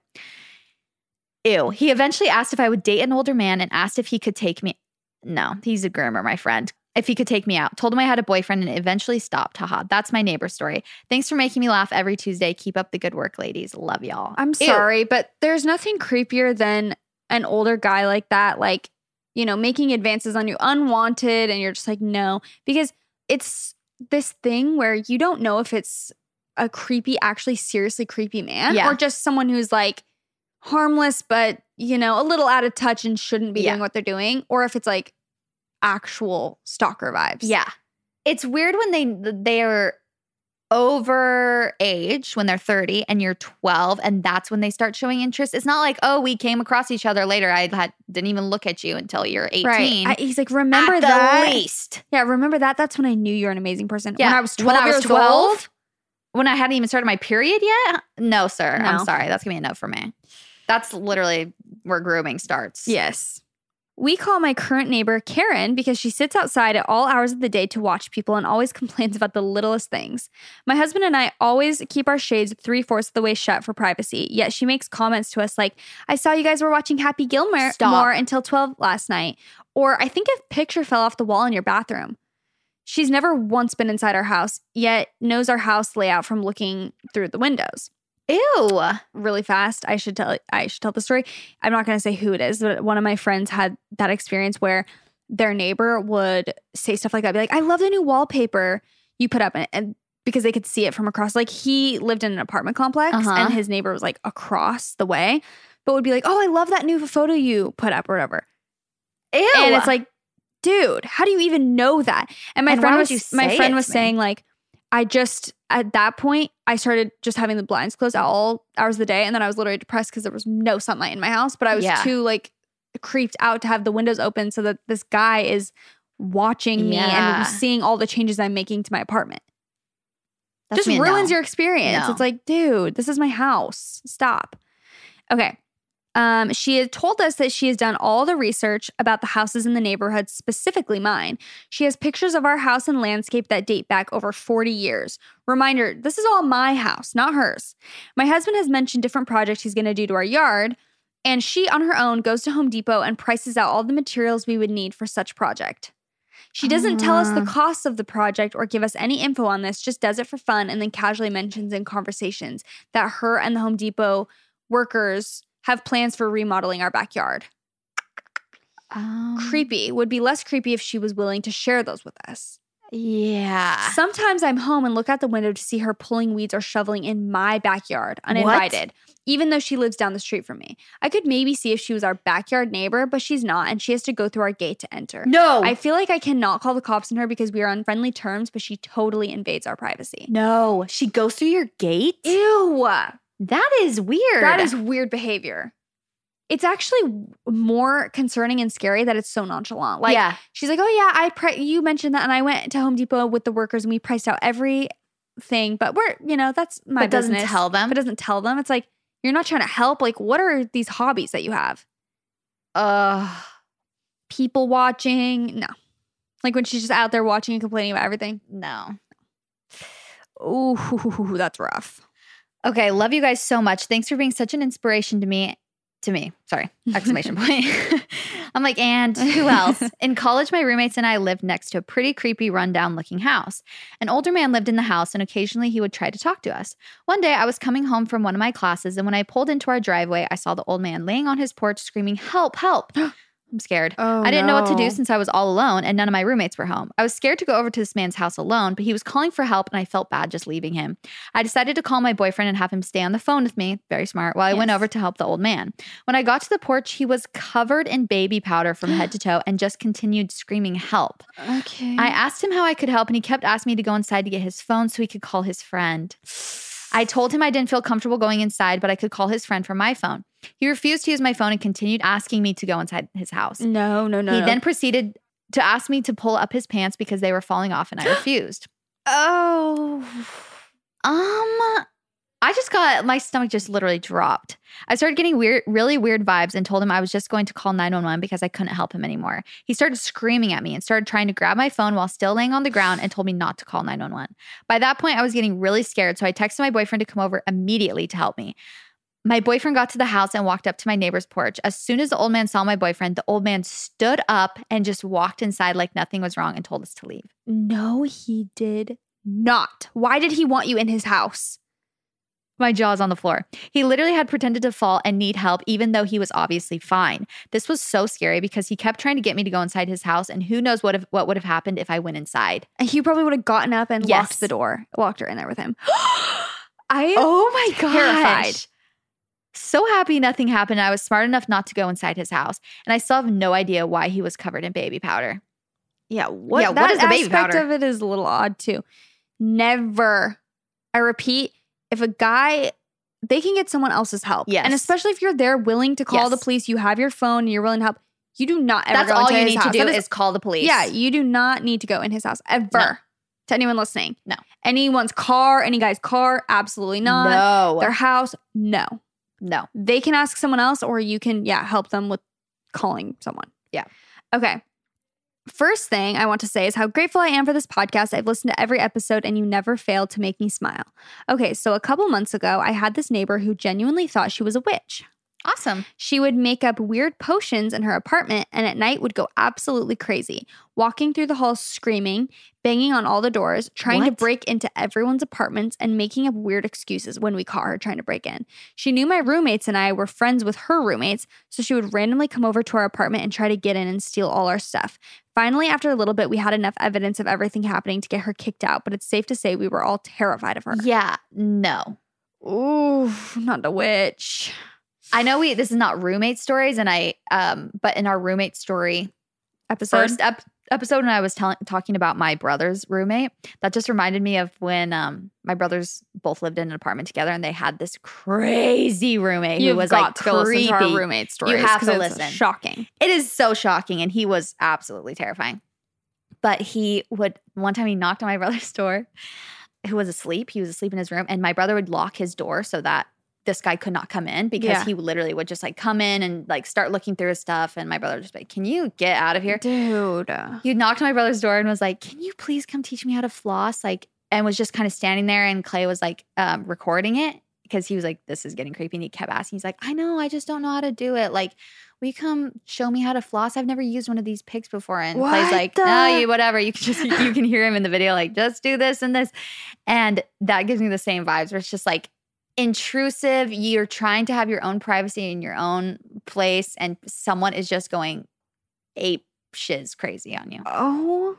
Ew. He eventually asked if I would date an older man and asked if he could take me. No, he's a groomer, my friend. If he could take me out. Told him I had a boyfriend and eventually stopped. Haha. That's my neighbor story. Thanks for making me laugh every Tuesday. Keep up the good work, ladies. Love y'all. I'm Ew. sorry, but there's nothing creepier than an older guy like that, like, you know, making advances on you unwanted, and you're just like, no, because it's this thing where you don't know if it's a creepy, actually seriously creepy man, Yeah. or just someone who's like harmless, but, you know, a little out of touch and shouldn't be Yeah. doing what they're doing, or if it's like actual stalker vibes. Yeah. It's weird when they they're over age when they're thirty and you're twelve, and that's when they start showing interest. It's not like, oh, we came across each other later. I had didn't even look at you until you're eighteen. Right. I, he's like, remember At the that? least. Yeah, remember that? That's when I knew you're an amazing person. Yeah. When I was twelve When I was years twelve, old. when I hadn't even started my period yet? No, sir. No. I'm sorry. That's gonna be a no for me. That's literally where grooming starts. Yes. We call my current neighbor Karen because she sits outside at all hours of the day to watch people and always complains about the littlest things. My husband and I always keep our shades three-fourths of the way shut for privacy, yet she makes comments to us like, I saw you guys were watching Happy Gilmore more until twelve last night, or I think a picture fell off the wall in your bathroom. She's never once been inside our house, yet knows our house layout from looking through the windows. Ew. Really fast, I should tell I should tell the story. I'm not going to say who it is, but one of my friends had that experience where their neighbor would say stuff like that, be like, I love the new wallpaper you put up, and, and because they could see it from across. Like, he lived in an apartment complex, uh-huh. and his neighbor was like across the way, but would be like, oh, I love that new photo you put up or whatever. Ew. And it's like, dude, how do you even know that? And my and friend why was would you say my friend it was to me? saying like, I just, at that point, I started just having the blinds closed at all hours of the day. And then I was literally depressed because there was no sunlight in my house. But I was Yeah. too like creeped out to have the windows open so that this guy is watching me Yeah. and seeing all the changes I'm making to my apartment. That's just me a ruins no. your experience. No. It's like, dude, this is my house. Stop. Okay. Um, she had told us that she has done all the research about the houses in the neighborhood, specifically mine. She has pictures of our house and landscape that date back over forty years. Reminder, this is all my house, not hers. My husband has mentioned different projects he's going to do to our yard, and she, on her own, goes to Home Depot and prices out all the materials we would need for such project. She doesn't tell us the cost of the project or give us any info on this, just does it for fun and then casually mentions in conversations that her and the Home Depot workers have plans for remodeling our backyard. Um, Creepy. Would be less creepy if she was willing to share those with us. Yeah. Sometimes I'm home and look out the window to see her pulling weeds or shoveling in my backyard, uninvited, even though she lives down the street from me. I could maybe see if she was our backyard neighbor, but she's not, and she has to go through our gate to enter. No. I feel like I cannot call the cops on her because we are on friendly terms, but she totally invades our privacy. No. She goes through your gate? Ew. That is weird. That is weird behavior. It's actually more concerning and scary that it's so nonchalant. Like, yeah. she's like, oh yeah, I pri- you mentioned that, and I went to Home Depot with the workers and we priced out everything, but we're, you know, that's my But doesn't business. tell them. But doesn't tell them. It's like, you're not trying to help. Like, what are these hobbies that you have? Uh, People watching? No. Like when she's just out there watching and complaining about everything? no. Ooh, that's rough. Okay, love you guys so much. Thanks for being such an inspiration to me. To me, sorry, exclamation point. I'm like, and who else? In college, my roommates and I lived next to a pretty creepy, rundown looking house. An older man lived in the house, and occasionally he would try to talk to us. One day, I was coming home from one of my classes, and when I pulled into our driveway, I saw the old man laying on his porch screaming, help, help. I'm scared. Oh, I didn't know what to no. do since I was all alone and none of my roommates were home. I was scared to go over to this man's house alone, but he was calling for help and I felt bad just leaving him. I decided to call my boyfriend and have him stay on the phone with me, very smart, while I Yes. went over to help the old man. When I got to the porch, he was covered in baby powder from head to toe and just continued screaming help. Okay. I asked him how I could help and he kept asking me to go inside to get his phone so he could call his friend. I told him I didn't feel comfortable going inside, but I could call his friend from my phone. He refused to use my phone and continued asking me to go inside his house. No, no, no. He no. then proceeded to ask me to pull up his pants because they were falling off and I refused. Oh. Um, I just got, my stomach just literally dropped. I started getting weird, really weird vibes and told him I was just going to call nine one one because I couldn't help him anymore. He started screaming at me and started trying to grab my phone while still laying on the ground and told me not to call nine one one. By that point, I was getting really scared, so I texted my boyfriend to come over immediately to help me. My boyfriend got to the house and walked up to my neighbor's porch. As soon as the old man saw my boyfriend, the old man stood up and just walked inside like nothing was wrong and told us to leave. No, he did not. Why did he want you in his house? My jaw's on the floor. He literally had pretended to fall and need help, even though he was obviously fine. This was so scary because he kept trying to get me to go inside his house, and who knows what if, what would have happened if I went inside. And he probably would have gotten up and Yes. locked the door, walked her in there with him. I am Oh my gosh. terrified. So happy nothing happened. I was smart enough not to go inside his house, and I still have no idea why he was covered in baby powder. Yeah, what, Yeah, what that is the baby aspect powder? of it is a little odd too. Never, I repeat, if a guy, they can get someone else's help. Yes. And especially if you're there willing to call Yes. the police, you have your phone and you're willing to help, you do not ever That's go all into you his need house. to do That is, call the police. Yeah, you do not need to go in his house ever. No. To anyone listening. No. Anyone's car, any guy's car, absolutely not. No. Their house, no. No. They can ask someone else or you can, yeah, help them with calling someone. Yeah. Okay. First thing I want to say is how grateful I am for this podcast. I've listened to every episode and you never failed to make me smile. Okay, so a couple months ago, I had this neighbor who genuinely thought she was a witch. Awesome. She would make up weird potions in her apartment and at night would go absolutely crazy, walking through the halls screaming, banging on all the doors, trying What? to break into everyone's apartments and making up weird excuses when we caught her trying to break in. She knew my roommates and I were friends with her roommates, so she would randomly come over to our apartment and try to get in and steal all our stuff. Finally, after a little bit, we had enough evidence of everything happening to get her kicked out, but it's safe to say we were all terrified of her. Yeah, no. Ooh, not a witch. I know we this is not roommate stories, and I um, but in our roommate story Episode. first ep- episode when I was telling talking about my brother's roommate, that just reminded me of when um my brothers both lived in an apartment together, and they had this crazy roommate You've who was got like to go listen to our creepy. roommate stories. You have 'cause to it's listen. Shocking. It is so shocking, and he was absolutely terrifying. But he would one time he knocked on my brother's door, who was asleep. He was asleep in his room, and my brother would lock his door so that this guy could not come in because Yeah. he literally would just like come in and like start looking through his stuff. And my brother would just be like, "Can you get out of here?" Dude. He knocked on my brother's door and was like, "Can you please come teach me how to floss?" Like, and was just kind of standing there. And Clay was like um, recording it because he was like, "This is getting creepy." And he kept asking. He's like, "I know, I just don't know how to do it. Like, will you come show me how to floss? I've never used one of these picks before." And What Clay's like, the- "No, you whatever. You can just you can hear him in the video like, just do this and this." And that gives me the same vibes where it's just like intrusive. You're trying to have your own privacy in your own place, and someone is just going ape shiz crazy on you. Oh.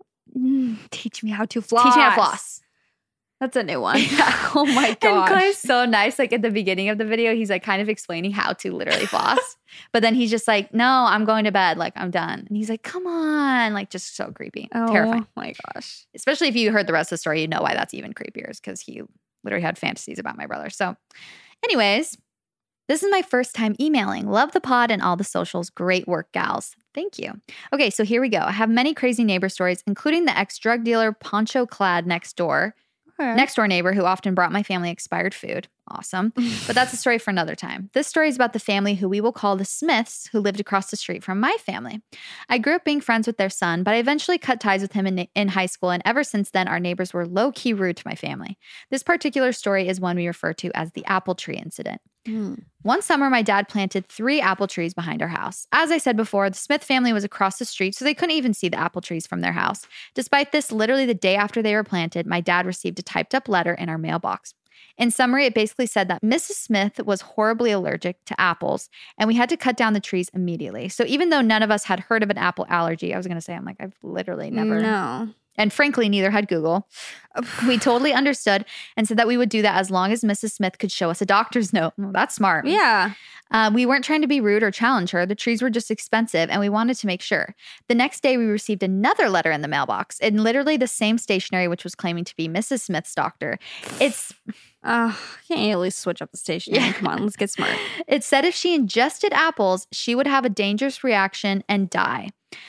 Mm, teach me how to floss. Teach me how to floss. That's a new one. Yeah. Oh my And gosh. Clay's so nice. Like at the beginning of the video, he's like kind of explaining how to literally floss. But then he's just like, "No, I'm going to bed. Like I'm done." And he's like, "Come on." Like just so creepy. Oh Terrifying. my gosh. Especially if you heard the rest of the story, you know why that's even creepier is because he literally had fantasies about my brother. So anyways, this is my first time emailing. Love the pod and all the socials. Great work, gals. Thank you. Okay, so here we go. I have many crazy neighbor stories, including the ex-drug dealer poncho clad next door. Next door neighbor who often brought my family expired food. Awesome. But that's a story for another time. This story is about the family who we will call the Smiths, who lived across the street from my family. I grew up being friends with their son, but I eventually cut ties with him in, in high school, and ever since then, our neighbors were low-key rude to my family. This particular story is one we refer to as the apple tree incident. Mm. One summer, my dad planted three apple trees behind our house. As I said before, the Smith family was across the street, so they couldn't even see the apple trees from their house. Despite this, literally the day after they were planted, my dad received a typed-up letter in our mailbox. In summary, it basically said that Missus Smith was horribly allergic to apples, and we had to cut down the trees immediately. So even though none of us had heard of an apple allergy, I was going to say, I'm like, I've literally never... No. And frankly, neither had Google. We totally understood and said that we would do that as long as Missus Smith could show us a doctor's note. Well, that's smart. Yeah. Uh, we weren't trying to be rude or challenge her. The trees were just expensive, and we wanted to make sure. The next day, we received another letter in the mailbox, in literally the same stationery, which was claiming to be Missus Smith's doctor. It's... Uh, can't you at least switch up the station? Yeah. Come on, let's get smart. It said if she ingested apples, she would have a dangerous reaction and die.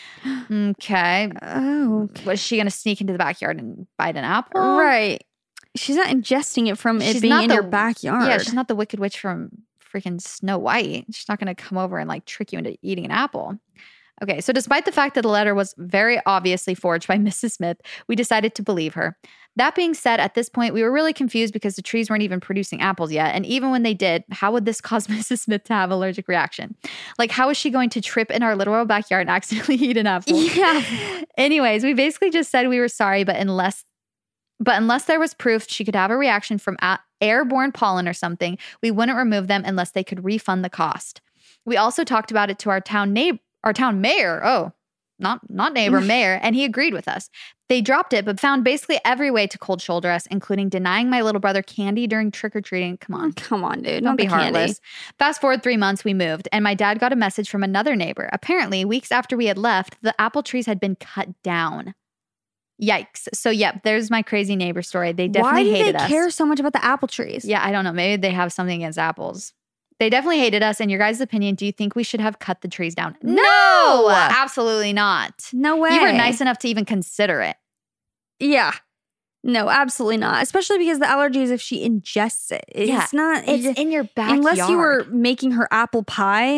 Okay. Oh. Was she going to sneak into the backyard and bite an apple? Right. She's not ingesting it from it She's being not in the- your backyard. Yeah, she's not the Wicked Witch from freaking Snow White. She's not going to come over and like trick you into eating an apple. Okay, so despite the fact that the letter was very obviously forged by Missus Smith, we decided to believe her. That being said, at this point, we were really confused because the trees weren't even producing apples yet. And even when they did, how would this cause Missus Smith to have an allergic reaction? Like, how is she going to trip in our literal backyard and accidentally eat an apple? Yeah. Anyways, we basically just said we were sorry, but unless but unless there was proof she could have a reaction from a- airborne pollen or something, we wouldn't remove them unless they could refund the cost. We also talked about it to our town neighbor, our town mayor. Oh, not not neighbor, mayor, and he agreed with us. They dropped it, but found basically every way to cold shoulder us, including denying my little brother candy during trick-or-treating. Come on. Come on, dude. Don't Not be the candy. heartless. Fast forward three months, we moved, and my dad got a message from another neighbor. Apparently, weeks after we had left, the apple trees had been cut down. Yikes. So, yep, there's my crazy neighbor story. They definitely Why do hated they us. care so much about the apple trees? Yeah, I don't know. Maybe they have something against apples. They definitely hated us. In your guys' opinion, do you think we should have cut the trees down? No! Absolutely not. No way. You were nice enough to even consider it. Yeah. No, absolutely not. Especially because the allergy is if she ingests it. It's Yeah, not. It's in your backyard. Unless you were making her apple pie,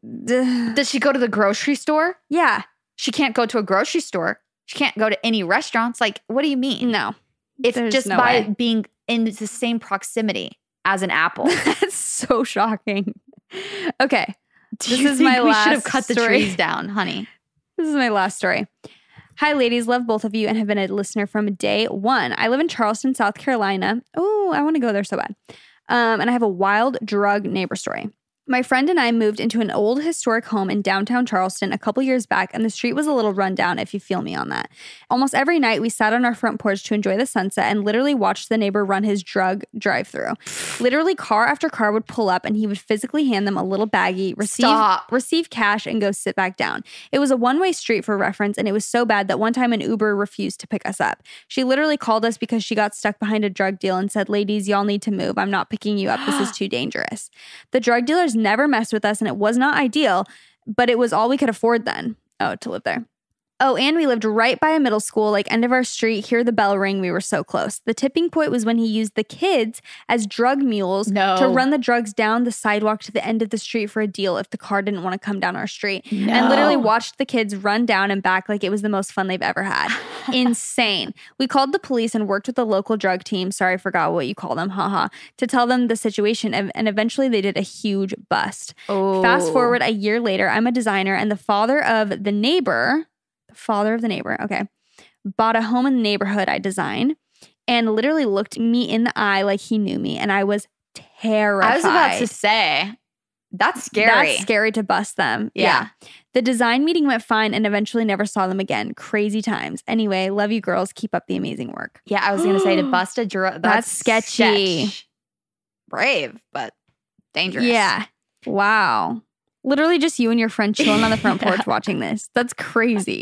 Does she go to the grocery store? Yeah. She can't go to a grocery store. She can't go to any restaurants. Like, what do you mean? No. It's There's just no by way. being in the same proximity as an apple. That's so shocking. Okay. Do This you is think my we last should have cut the story? trees down, honey. This is my last story. Hi, ladies. Love both of you and have been a listener from day one. I live in Charleston, South Carolina. Oh, I want to go there so bad. Um, and I have a wild drug neighbor story. My friend and I moved into an old historic home in downtown Charleston a couple years back, and the street was a little run down, if you feel me on that. Almost every night, we sat on our front porch to enjoy the sunset and literally watched the neighbor run his drug drive-through. Literally, car after car would pull up, and he would physically hand them a little baggie, receive, Stop. receive cash, and go sit back down. It was a one-way street for reference, and it was so bad that one time an Uber refused to pick us up. She literally called us because she got stuck behind a drug deal and said, ladies, y'all need to move. I'm not picking you up. This is too dangerous. The drug dealers never messed with us, and it was not ideal, but it was all we could afford then. Oh, to live there. Oh, and we lived right by a middle school, like end of our street. Hear the bell ring. We were so close. The tipping point was when he used the kids as drug mules No. to run the drugs down the sidewalk to the end of the street for a deal if the car didn't want to come down our street. No. And literally watched the kids run down and back like it was the most fun they've ever had. Insane. We called the police and worked with the local drug team. Sorry, I forgot what you call them. Haha. To tell them the situation. And and eventually they did a huge bust. Oh. Fast forward a year later, I'm a designer, and the father of the neighbor, the father of the neighbor, okay, bought a home in the neighborhood I design and literally looked me in the eye like he knew me. And I was terrified. I was about to say, that's scary. That's scary to bust them. Yeah. The design meeting went fine and eventually never saw them again. Crazy times. Anyway, love you girls. Keep up the amazing work. Yeah, I was going to say to bust a drug. That's, That's sketchy. sketch. Brave, but dangerous. Yeah. Wow. Literally just you and your friend chilling on the front Yeah. porch watching this. That's crazy.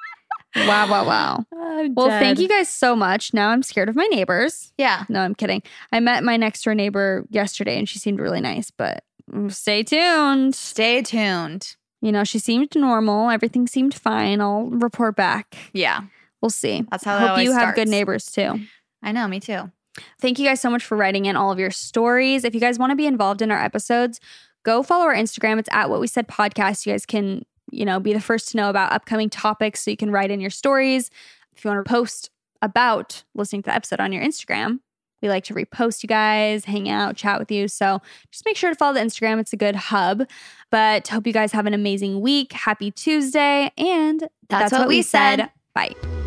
Wow, wow, wow. I'm Well, dead. thank you guys so much. Now I'm scared of my neighbors. Yeah. No, I'm kidding. I met my next door neighbor yesterday and she seemed really nice, but stay tuned. Stay tuned. You know, she seemed normal. Everything seemed fine. I'll report back. Yeah. We'll see. That's how it Hope always you have starts. good neighbors too. I know, me too. Thank you guys so much for writing in all of your stories. If you guys want to be involved in our episodes, go follow our Instagram. It's at What We Said Podcast. You guys can, you know, be the first to know about upcoming topics so you can write in your stories. If you want to post about listening to the episode on your Instagram, we like to repost you guys, hang out, chat with you. So just make sure to follow the Instagram. It's a good hub. But hope you guys have an amazing week. Happy Tuesday. And That's what we said. Bye.